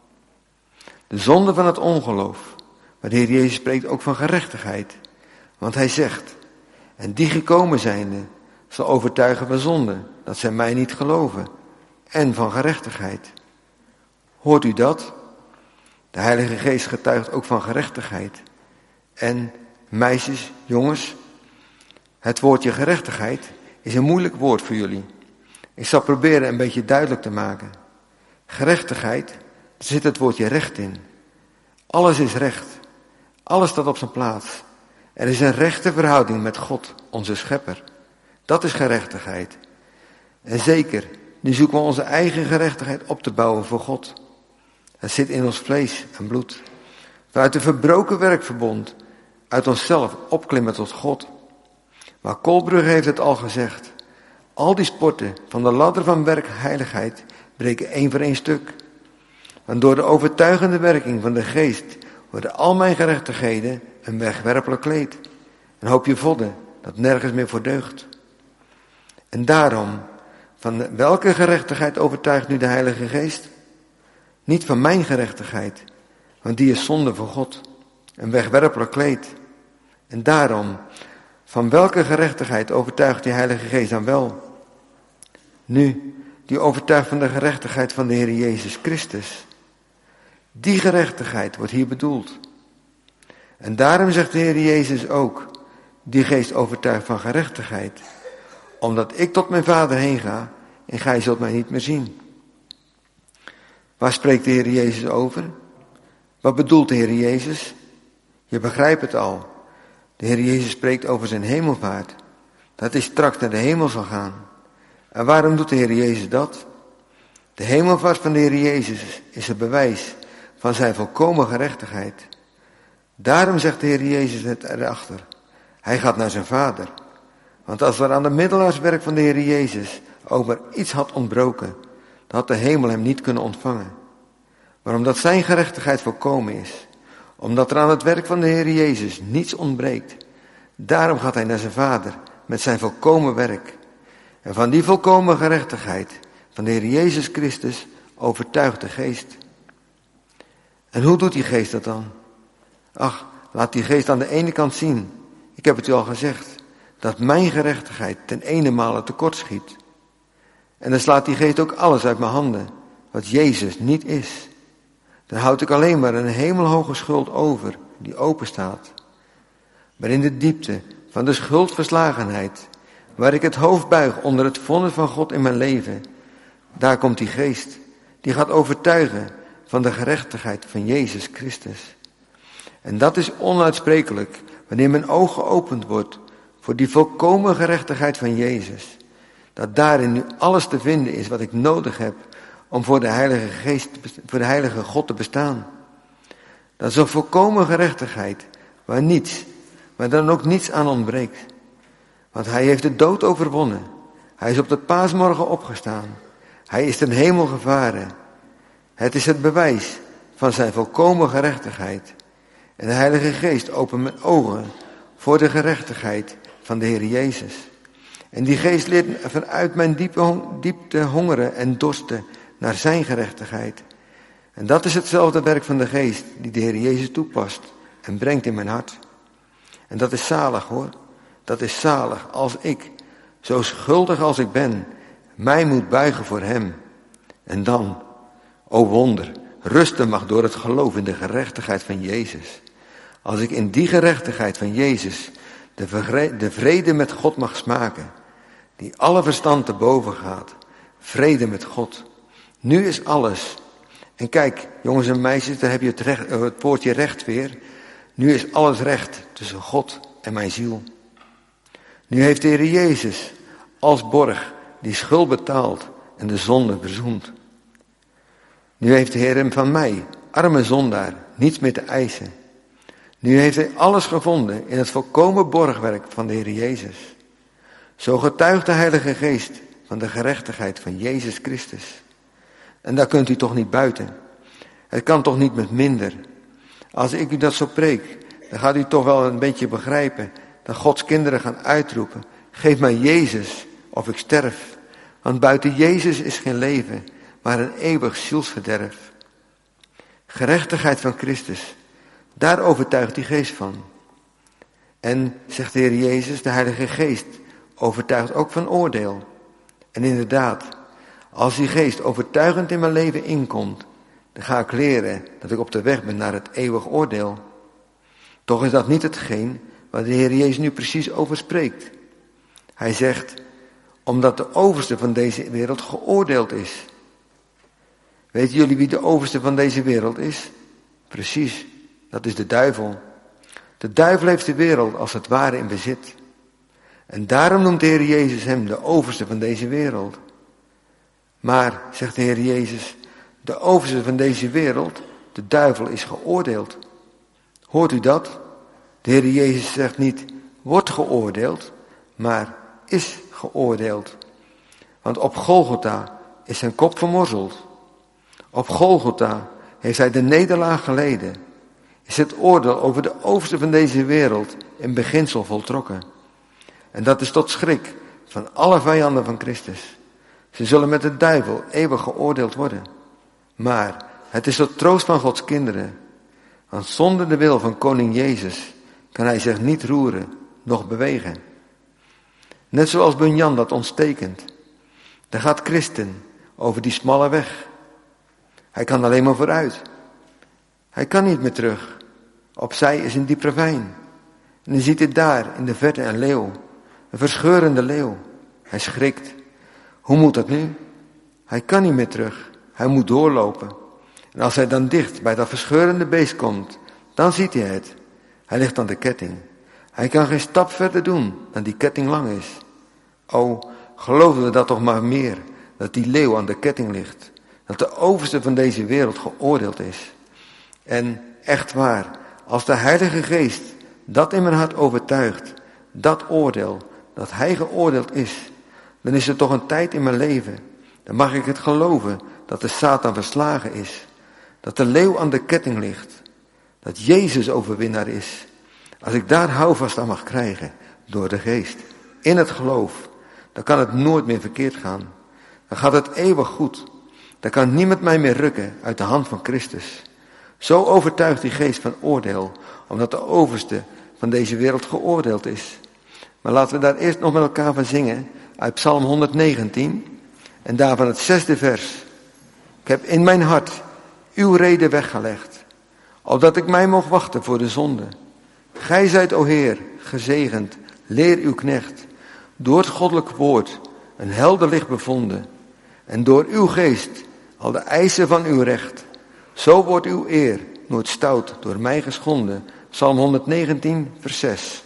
De zonde van het ongeloof, maar de Heer Jezus spreekt ook van gerechtigheid. Want hij zegt, en die gekomen zijnde zal overtuigen van zonde, dat zij mij niet geloven, en van gerechtigheid. Hoort u dat? De Heilige Geest getuigt ook van gerechtigheid. En meisjes, jongens, het woordje gerechtigheid is een moeilijk woord voor jullie. Ik zal proberen een beetje duidelijk te maken. Gerechtigheid, daar zit het woordje recht in. Alles is recht. Alles staat op zijn plaats. Er is een rechte verhouding met God, onze schepper. Dat is gerechtigheid. En zeker, nu zoeken we onze eigen gerechtigheid op te bouwen voor God. Het zit in ons vlees en bloed. Vanuit een verbroken werkverbond, uit onszelf opklimmen tot God. Maar Kolbrugge heeft het al gezegd. Al die sporten van de ladder van werkheiligheid breken één voor één stuk. Want door de overtuigende werking van de geest worden al mijn gerechtigheden een wegwerpelijk kleed. Een hoopje vodden dat nergens meer voor deugt. En daarom, van welke gerechtigheid overtuigt nu de Heilige Geest? Niet van mijn gerechtigheid, want die is zonde voor God. Een wegwerpelijk kleed. En daarom, van welke gerechtigheid overtuigt die Heilige Geest dan wel? Nu, die overtuigt van de gerechtigheid van de Heer Jezus Christus. Die gerechtigheid wordt hier bedoeld. En daarom zegt de Heer Jezus ook, die geest overtuigt van gerechtigheid. omdat ik tot mijn Vader heen ga en gij zult mij niet meer zien. Waar spreekt de Heer Jezus over? Wat bedoelt de Heer Jezus? Je begrijpt het al. De Heer Jezus spreekt over zijn hemelvaart. Dat hij straks naar de hemel zal gaan. En waarom doet de Heer Jezus dat? De hemelvaart van de Heer Jezus is het bewijs van zijn volkomen gerechtigheid. Daarom zegt de Heer Jezus het erachter. Hij gaat naar zijn Vader. Want als er aan het middelaarswerk van de Heer Jezus ook maar iets had ontbroken, dan had de hemel hem niet kunnen ontvangen. Maar omdat zijn gerechtigheid volkomen is, omdat er aan het werk van de Heer Jezus niets ontbreekt, daarom gaat hij naar zijn Vader met zijn volkomen werk. En van die volkomen gerechtigheid van de Heer Jezus Christus overtuigt de Geest. En hoe doet die Geest dat dan? Ach, laat die Geest aan de ene kant zien, ik heb het u al gezegd, dat mijn gerechtigheid ten ene male tekort schiet. En dan slaat die Geest ook alles uit mijn handen, wat Jezus niet is. Dan houd ik alleen maar een hemelhoge schuld over, die open staat. Maar in de diepte van de schuldverslagenheid, waar ik het hoofd buig onder het vonnis van God in mijn leven, daar komt die Geest, die gaat overtuigen van de gerechtigheid van Jezus Christus. En dat is onuitsprekelijk, wanneer mijn oog geopend wordt voor die volkomen gerechtigheid van Jezus. Dat daarin nu alles te vinden is wat ik nodig heb om voor de Heilige Geest, voor de Heilige God te bestaan. Dat is een volkomen gerechtigheid, waar niets, maar dan ook niets aan ontbreekt. Want hij heeft de dood overwonnen. Hij is op de paasmorgen opgestaan. Hij is ten hemel gevaren. Het is het bewijs van zijn volkomen gerechtigheid. En de Heilige Geest opent mijn ogen voor de gerechtigheid van de Heer Jezus. En die Geest leert vanuit mijn diepte hongeren en dorsten naar zijn gerechtigheid. En dat is hetzelfde werk van de Geest die de Heer Jezus toepast en brengt in mijn hart. En dat is zalig hoor. Dat is zalig als ik, zo schuldig als ik ben, mij moet buigen voor hem. En dan, o wonder, rusten mag door het geloof in de gerechtigheid van Jezus. Als ik in die gerechtigheid van Jezus de vrede met God mag smaken, die alle verstand te boven gaat, vrede met God. Nu is alles. En kijk, jongens en meisjes, daar heb je het woordje recht weer. Nu is alles recht tussen God en mijn ziel. Nu heeft de Heer Jezus als borg die schuld betaald en de zonde verzoend. Nu heeft de Heer hem van mij, arme zondaar, niets meer te eisen. Nu heeft hij alles gevonden in het volkomen borgwerk van de Heer Jezus. Zo getuigt de Heilige Geest van de gerechtigheid van Jezus Christus. En daar kunt u toch niet buiten. Het kan toch niet met minder. Als ik u dat zo preek, dan gaat u toch wel een beetje begrijpen dat Gods kinderen gaan uitroepen: geef mij Jezus of ik sterf. Want buiten Jezus is geen leven, maar een eeuwig zielsverderf. Gerechtigheid van Christus, daar overtuigt die Geest van. En, zegt de Heer Jezus, de Heilige Geest overtuigt ook van oordeel. En inderdaad, als die Geest overtuigend in mijn leven inkomt, dan ga ik leren dat ik op de weg ben naar het eeuwig oordeel. Toch is dat niet hetgeen waar de Heer Jezus nu precies over spreekt. Hij zegt, omdat de overste van deze wereld geoordeeld is. Weten jullie wie de overste van deze wereld is? Precies, dat is de duivel. De duivel heeft de wereld als het ware in bezit. En daarom noemt de Heer Jezus hem de overste van deze wereld. Maar, zegt de Heer Jezus, de overste van deze wereld, de duivel, is geoordeeld. Hoort u dat? De Heer Jezus zegt niet, wordt geoordeeld, maar is geoordeeld. Want op Golgotha is zijn kop vermorzeld. Op Golgotha heeft hij de nederlaag geleden. Is het oordeel over de overste van deze wereld in beginsel voltrokken. En dat is tot schrik van alle vijanden van Christus. Ze zullen met de duivel eeuwig geoordeeld worden. Maar het is tot troost van Gods kinderen. Want zonder de wil van koning Jezus kan hij zich niet roeren, noch bewegen. Net zoals Bunyan dat ontstekent. Daar gaat Christen over die smalle weg. Hij kan alleen maar vooruit. Hij kan niet meer terug. Opzij is een diep ravijn. En dan ziet hij daar in de verte een leeuw. Een verscheurende leeuw. Hij schrikt. Hoe moet dat nu? Hij kan niet meer terug. Hij moet doorlopen. En als hij dan dicht bij dat verscheurende beest komt, dan ziet hij het. Hij ligt aan de ketting. Hij kan geen stap verder doen dan die ketting lang is. O, geloven we dat toch maar meer, dat die leeuw aan de ketting ligt. Dat de overste van deze wereld geoordeeld is. En echt waar, als de Heilige Geest dat in mijn hart overtuigt, dat oordeel, dat hij geoordeeld is, dan is er toch een tijd in mijn leven. Dan mag ik het geloven dat de Satan verslagen is. Dat de leeuw aan de ketting ligt. Dat Jezus overwinnaar is. Als ik daar houvast aan mag krijgen, door de Geest, in het geloof, dan kan het nooit meer verkeerd gaan. Dan gaat het eeuwig goed. Dan kan niemand mij meer rukken uit de hand van Christus. Zo overtuigt die Geest van oordeel, omdat de overste van deze wereld geoordeeld is. Maar laten we daar eerst nog met elkaar van zingen, uit Psalm 119, en daarvan het 6e vers. Ik heb in mijn hart uw reden weggelegd, opdat ik mij mocht wachten voor de zonde. Gij zijt, o Heer, gezegend, leer uw knecht, door het goddelijk woord een helder licht bevonden, en door uw geest al de eisen van uw recht. Zo wordt uw eer nooit stout door mij geschonden. Psalm 119, vers 6.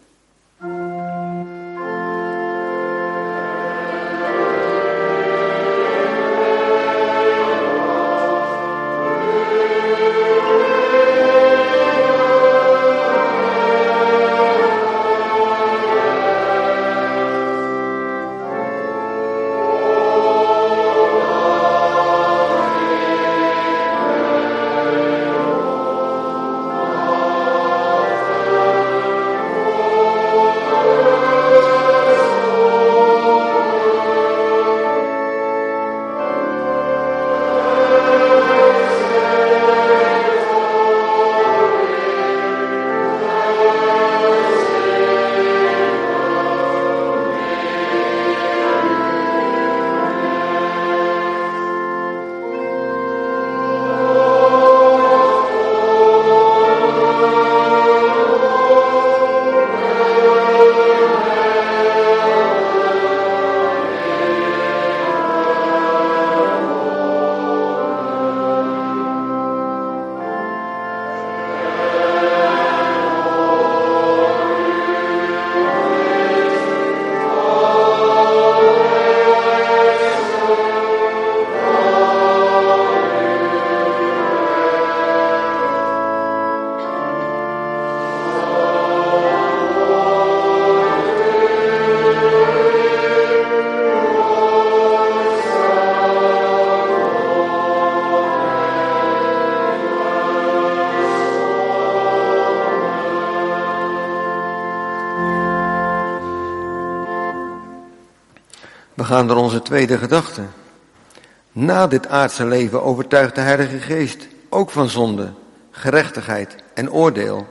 We gaan naar onze tweede gedachte. Na dit aardse leven overtuigt de Heilige Geest ook van zonde, gerechtigheid en oordeel.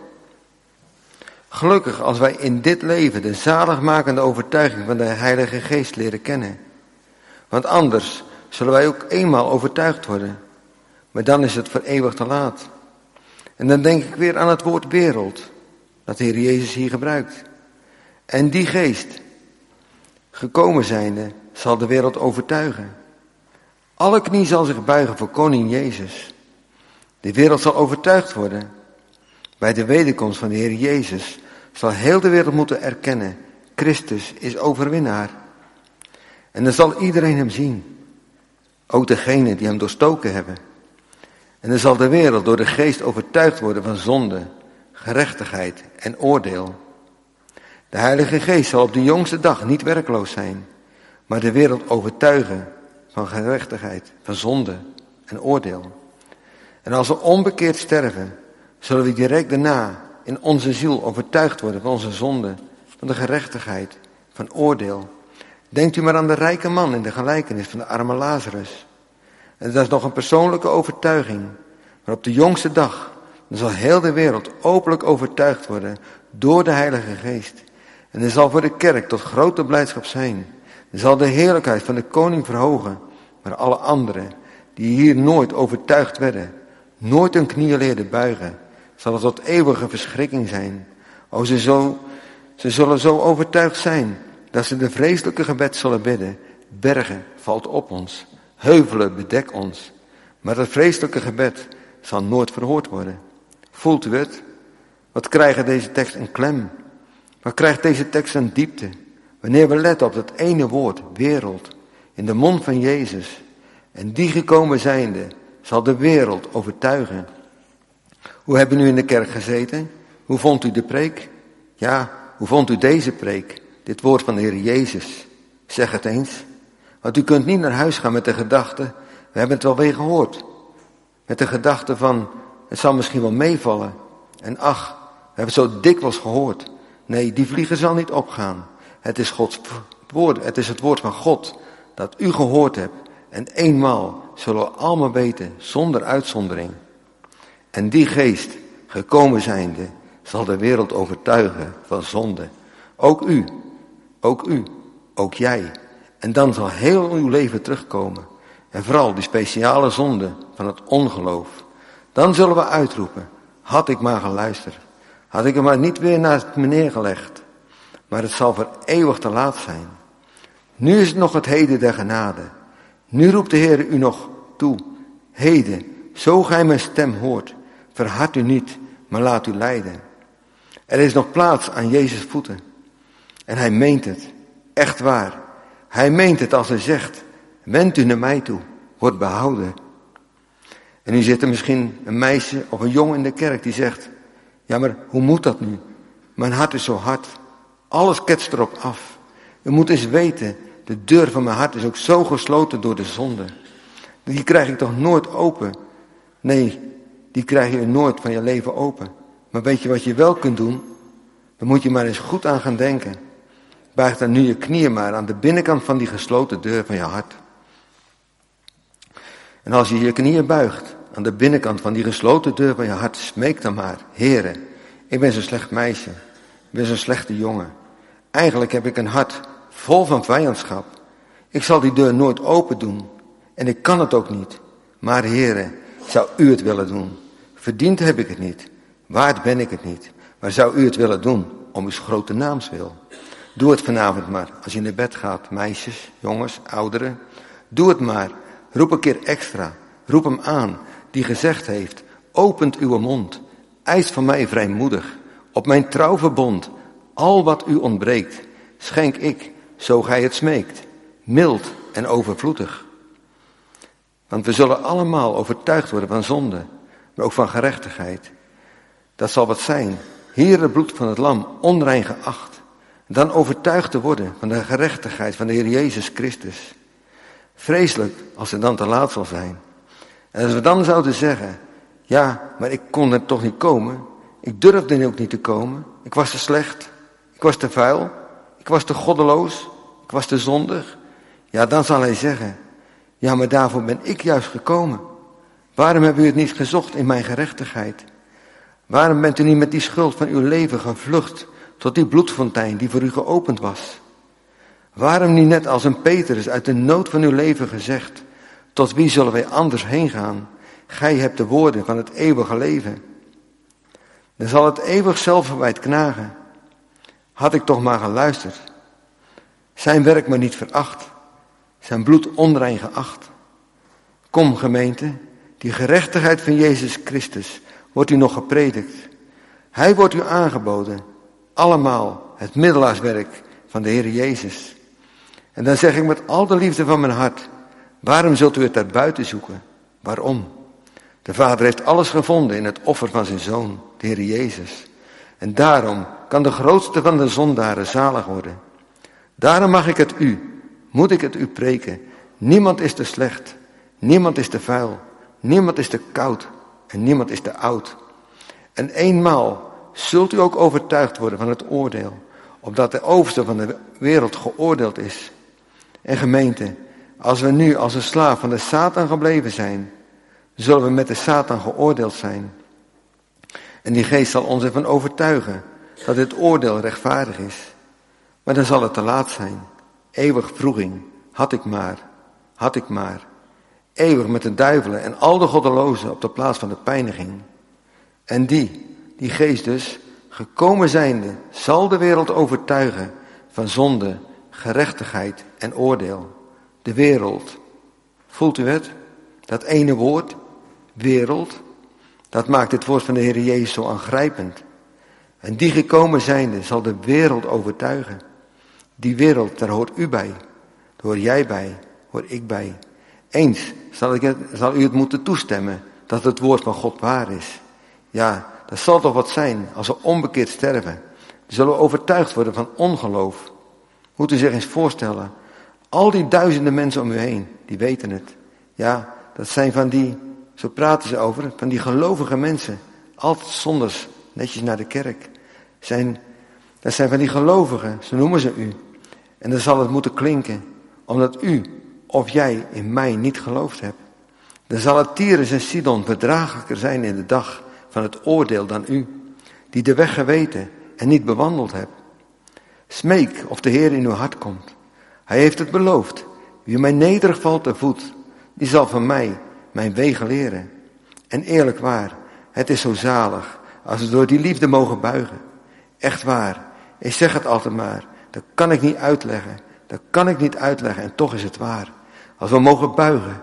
Gelukkig als wij in dit leven de zaligmakende overtuiging van de Heilige Geest leren kennen. Want anders zullen wij ook eenmaal overtuigd worden. Maar dan is het voor eeuwig te laat. En dan denk ik weer aan het woord wereld, dat de Heer Jezus hier gebruikt. En die Geest, gekomen zijnde, zal de wereld overtuigen. Alle knie zal zich buigen voor koning Jezus. De wereld zal overtuigd worden. Bij de wederkomst van de Heer Jezus zal heel de wereld moeten erkennen, Christus is overwinnaar. En dan zal iedereen hem zien. Ook degenen die hem doorstoken hebben. En dan zal de wereld door de Geest overtuigd worden van zonde, gerechtigheid en oordeel. De Heilige Geest zal op de jongste dag niet werkloos zijn, maar de wereld overtuigen van gerechtigheid, van zonde en oordeel. En als we onbekeerd sterven, zullen we direct daarna in onze ziel overtuigd worden van onze zonde, van de gerechtigheid, van oordeel. Denkt u maar aan de rijke man in de gelijkenis van de arme Lazarus. En dat is nog een persoonlijke overtuiging, maar op de jongste dag, dan zal heel de wereld openlijk overtuigd worden door de Heilige Geest. En er zal voor de kerk tot grote blijdschap zijn. Er zal de heerlijkheid van de koning verhogen, maar alle anderen die hier nooit overtuigd werden, nooit hun knieën leerden buigen, zal het tot eeuwige verschrikking zijn. O, ze zullen zo overtuigd zijn, dat ze de vreselijke gebed zullen bidden. Bergen, valt op ons. Heuvelen, bedek ons. Maar dat vreselijke gebed zal nooit verhoord worden. Voelt u het? Wat krijgt deze tekst een klem? Wat krijgt deze tekst een diepte? Wanneer we letten op dat ene woord, wereld, in de mond van Jezus. En die gekomen zijnde zal de wereld overtuigen. Hoe hebben u in de kerk gezeten? Hoe vond u de preek? Ja, hoe vond u deze preek? Dit woord van de Heer Jezus. Zeg het eens. Want u kunt niet naar huis gaan met de gedachte, we hebben het wel weer gehoord. Met de gedachte van, het zal misschien wel meevallen. En ach, we hebben het zo dikwijls gehoord. Nee, die vliegen zal niet opgaan. Het is Gods woord, het is het woord van God dat u gehoord hebt. En eenmaal zullen we allemaal weten, zonder uitzondering. En die geest, gekomen zijnde, zal de wereld overtuigen van zonde. Ook u, ook jij. En dan zal heel uw leven terugkomen. En vooral die speciale zonde van het ongeloof. Dan zullen we uitroepen, had ik maar geluisterd. Had ik hem maar niet weer naast me neergelegd. Maar het zal voor eeuwig te laat zijn. Nu is het nog het heden der genade. Nu roept de Heer u nog toe. Heden, zo gij mijn stem hoort. Verhard u niet, maar laat u leiden. Er is nog plaats aan Jezus' voeten. En hij meent het. Echt waar. Hij meent het als hij zegt, wend u naar mij toe. Word behouden. En nu zit er misschien een meisje of een jongen in de kerk die zegt, ja maar hoe moet dat nu? Mijn hart is zo hard. Alles ketst erop af. U moet eens weten, de deur van mijn hart is ook zo gesloten door de zonde. Die krijg ik toch nooit open? Nee, die krijg je nooit van je leven open. Maar weet je wat je wel kunt doen? Dan moet je maar eens goed aan gaan denken. Buig dan nu je knieën maar aan de binnenkant van die gesloten deur van je hart. En als je je knieën buigt aan de binnenkant van die gesloten deur van je hart, smeek dan maar, Heere, ik ben zo'n slecht meisje. Ik ben zo'n slechte jongen. Eigenlijk heb ik een hart vol van vijandschap. Ik zal die deur nooit open doen. En ik kan het ook niet. Maar Heere, zou u het willen doen? Verdiend heb ik het niet. Waard ben ik het niet. Maar zou u het willen doen? Om uw grote naams wil. Doe het vanavond maar. Als je naar bed gaat, meisjes, jongens, ouderen. Doe het maar. Roep een keer extra. Roep hem aan. Die gezegd heeft, opent uw mond. Eis van mij vrijmoedig. Op mijn trouwverbond. Al wat u ontbreekt. Schenk ik, zo gij het smeekt. Mild en overvloedig. Want we zullen allemaal overtuigd worden van zonde. Maar ook van gerechtigheid. Dat zal wat zijn. Hier het bloed van het lam onrein geacht. Dan overtuigd te worden van de gerechtigheid van de Heer Jezus Christus. Vreselijk als het dan te laat zal zijn. En als we dan zouden zeggen, ja, maar ik kon er toch niet komen. Ik durfde ook niet te komen. Ik was te slecht. Ik was te vuil. Ik was te goddeloos. Ik was te zondig. Ja, dan zal hij zeggen, ja, maar daarvoor ben ik juist gekomen. Waarom hebben u het niet gezocht in mijn gerechtigheid? Waarom bent u niet met die schuld van uw leven gevlucht tot die bloedfontein die voor u geopend was? Waarom niet net als een Petrus uit de nood van uw leven gezegd, tot wie zullen wij anders heen gaan? Gij hebt de woorden van het eeuwige leven. Dan zal het eeuwig zelfverwijt knagen. Had ik toch maar geluisterd. Zijn werk maar niet veracht. Zijn bloed onrein geacht. Kom gemeente, die gerechtigheid van Jezus Christus wordt u nog gepredikt. Hij wordt u aangeboden. Allemaal het middelaarswerk van de Heer Jezus. En dan zeg ik met al de liefde van mijn hart, waarom zult u het daar buiten zoeken? Waarom? De Vader heeft alles gevonden in het offer van zijn Zoon, de Heer Jezus. En daarom kan de grootste van de zondaren zalig worden. Daarom moet ik het u preken. Niemand is te slecht, niemand is te vuil, niemand is te koud en niemand is te oud. En eenmaal zult u ook overtuigd worden van het oordeel, opdat de overste van de wereld geoordeeld is. En gemeente, als we nu als een slaaf van de Satan gebleven zijn, zullen we met de Satan geoordeeld zijn. En die geest zal ons ervan overtuigen dat dit oordeel rechtvaardig is. Maar dan zal het te laat zijn. Eeuwig wroeging, had ik maar. Eeuwig met de duivelen en al de goddelozen op de plaats van de pijniging. En die geest dus, gekomen zijnde, zal de wereld overtuigen van zonde, gerechtigheid en oordeel. De wereld. Voelt u het? Dat ene woord, wereld, dat maakt het woord van de Heer Jezus zo aangrijpend. En die gekomen zijnde zal de wereld overtuigen. Die wereld, daar hoort u bij. Daar hoor jij bij, hoor ik bij. Eens zal u het moeten toestemmen dat het woord van God waar is. Ja, dat zal toch wat zijn als we onbekeerd sterven. Dan zullen we overtuigd worden van ongeloof. Moet u zich eens voorstellen, al die duizenden mensen om u heen, die weten het. Ja, dat zijn van die, zo praten ze over, van die gelovige mensen. Altijd zondags, netjes naar de kerk. Dat zijn van die gelovigen, zo noemen ze u. En dan zal het moeten klinken, omdat u of jij in mij niet geloofd hebt. Dan zal het Tyrus en Sidon verdraaglijker zijn in de dag van het oordeel dan u, die de weg geweten en niet bewandeld hebt. Smeek of de Heer in uw hart komt. Hij heeft het beloofd. Wie mij nederig valt te voet, die zal van mij mijn wegen leren. En eerlijk waar, het is zo zalig als we door die liefde mogen buigen. Echt waar, ik zeg het altijd maar, dat kan ik niet uitleggen. Dat kan ik niet uitleggen en toch is het waar. Als we mogen buigen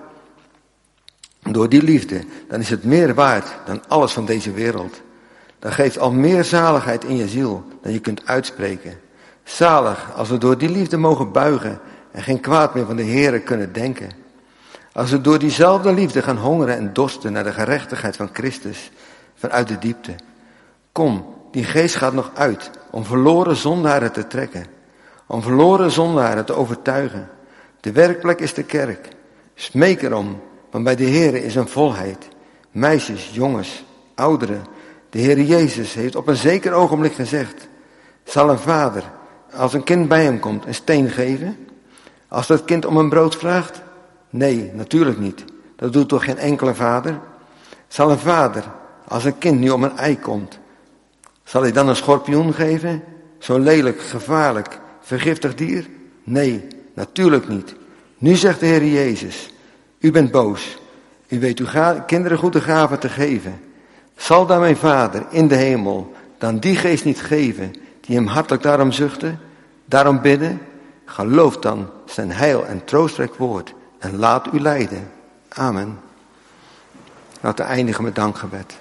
door die liefde, dan is het meer waard dan alles van deze wereld. Dat geeft al meer zaligheid in je ziel dan je kunt uitspreken. Zalig als we door die liefde mogen buigen en geen kwaad meer van de Heere kunnen denken. Als we door diezelfde liefde gaan hongeren en dorsten naar de gerechtigheid van Christus vanuit de diepte. Kom, die geest gaat nog uit om verloren zondaren te trekken. Om verloren zondaren te overtuigen. De werkplek is de kerk. Smeek erom, want bij de Heere is een volheid. Meisjes, jongens, ouderen. De Heere Jezus heeft op een zeker ogenblik gezegd: zal een vader, als een kind bij hem komt, een steen geven? Als dat kind om een brood vraagt? Nee, natuurlijk niet. Dat doet toch geen enkele vader? Zal een vader, als een kind nu om een ei komt, zal hij dan een schorpioen geven? Zo'n lelijk, gevaarlijk, vergiftig dier? Nee, natuurlijk niet. Nu zegt de Heer Jezus: u bent boos. U weet uw kinderen goede gaven te geven. Zal dan mijn Vader in de hemel dan die geest niet geven die hem hartelijk daarom zuchten, daarom bidden? Geloof dan zijn heil en troostrijk woord en laat u leiden. Amen. Laten we eindigen met dankgebed.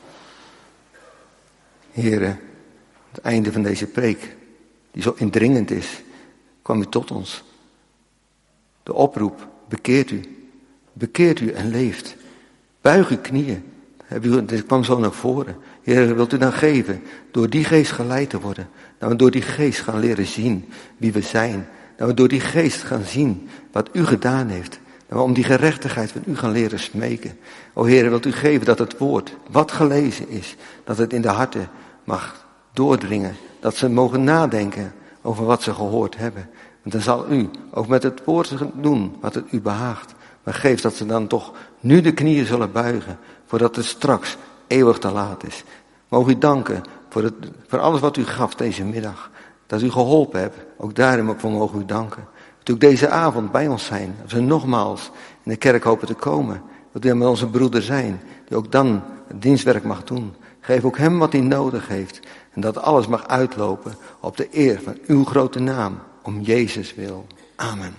Heren, het einde van deze preek, die zo indringend is, kwam u tot ons. De oproep, bekeert u en leeft. Buig uw knieën. Dit kwam zo naar voren. Heer, wilt u dan geven, door die geest geleid te worden, dat we door die geest gaan leren zien wie we zijn. Dat we door die geest gaan zien wat u gedaan heeft. Dat we om die gerechtigheid van u gaan leren smeken. O Heer, wilt u geven dat het woord, wat gelezen is, dat het in de harten mag doordringen. Dat ze mogen nadenken over wat ze gehoord hebben. Want dan zal u ook met het woord doen wat het u behaagt. Maar geef dat ze dan toch nu de knieën zullen buigen, voordat het straks eeuwig te laat is. Mogen u danken voor alles wat u gaf deze middag. Dat u geholpen hebt, ook daarom ook voor mogen u danken. Wilt u ook deze avond bij ons zijn, als we nogmaals in de kerk hopen te komen. Wilt u met onze broeder zijn, die ook dan het dienstwerk mag doen. Geef ook hem wat hij nodig heeft. En dat alles mag uitlopen op de eer van uw grote naam, om Jezus wil. Amen.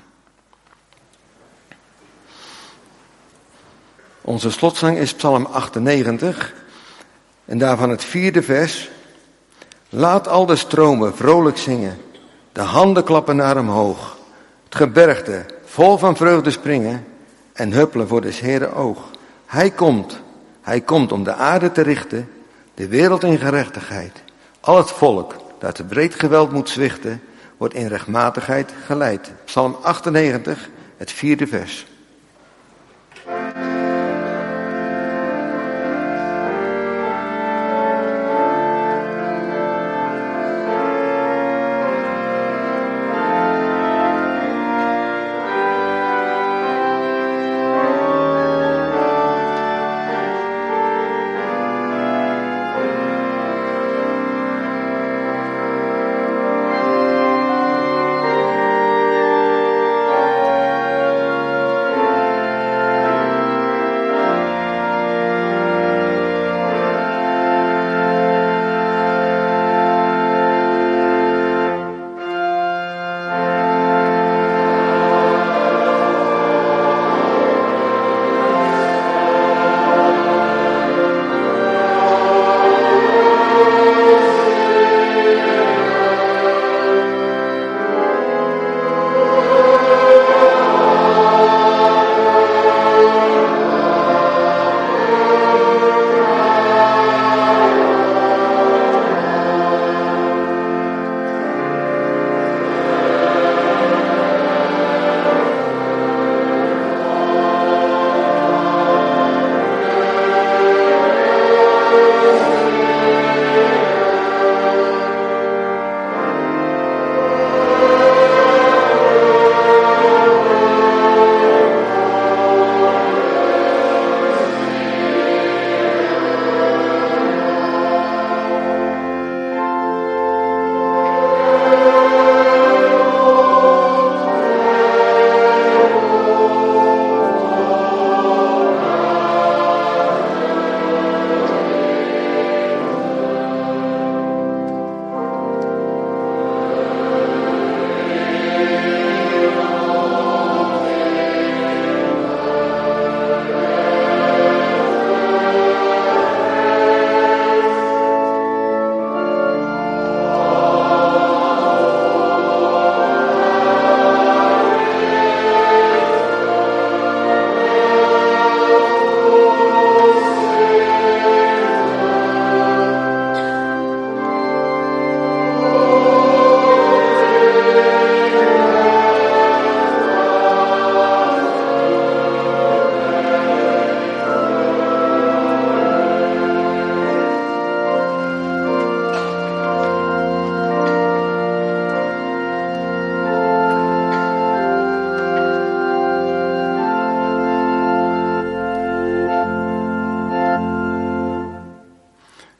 Onze slotzang is Psalm 98 en daarvan het 4e vers. Laat al de stromen vrolijk zingen, de handen klappen naar omhoog, het gebergte vol van vreugde springen en huppelen voor des Heeren oog. Hij komt om de aarde te richten, de wereld in gerechtigheid. Al het volk dat te breed geweld moet zwichten, wordt in rechtmatigheid geleid. Psalm 98, het 4e vers.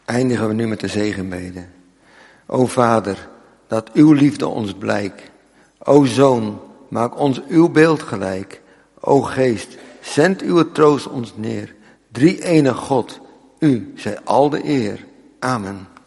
eindigen we nu met de zegenbede. O Vader, dat uw liefde ons blijk. O Zoon, maak ons uw beeld gelijk. O Geest, zend uw troost ons neer. Drie-enige God, u zij al de eer. Amen.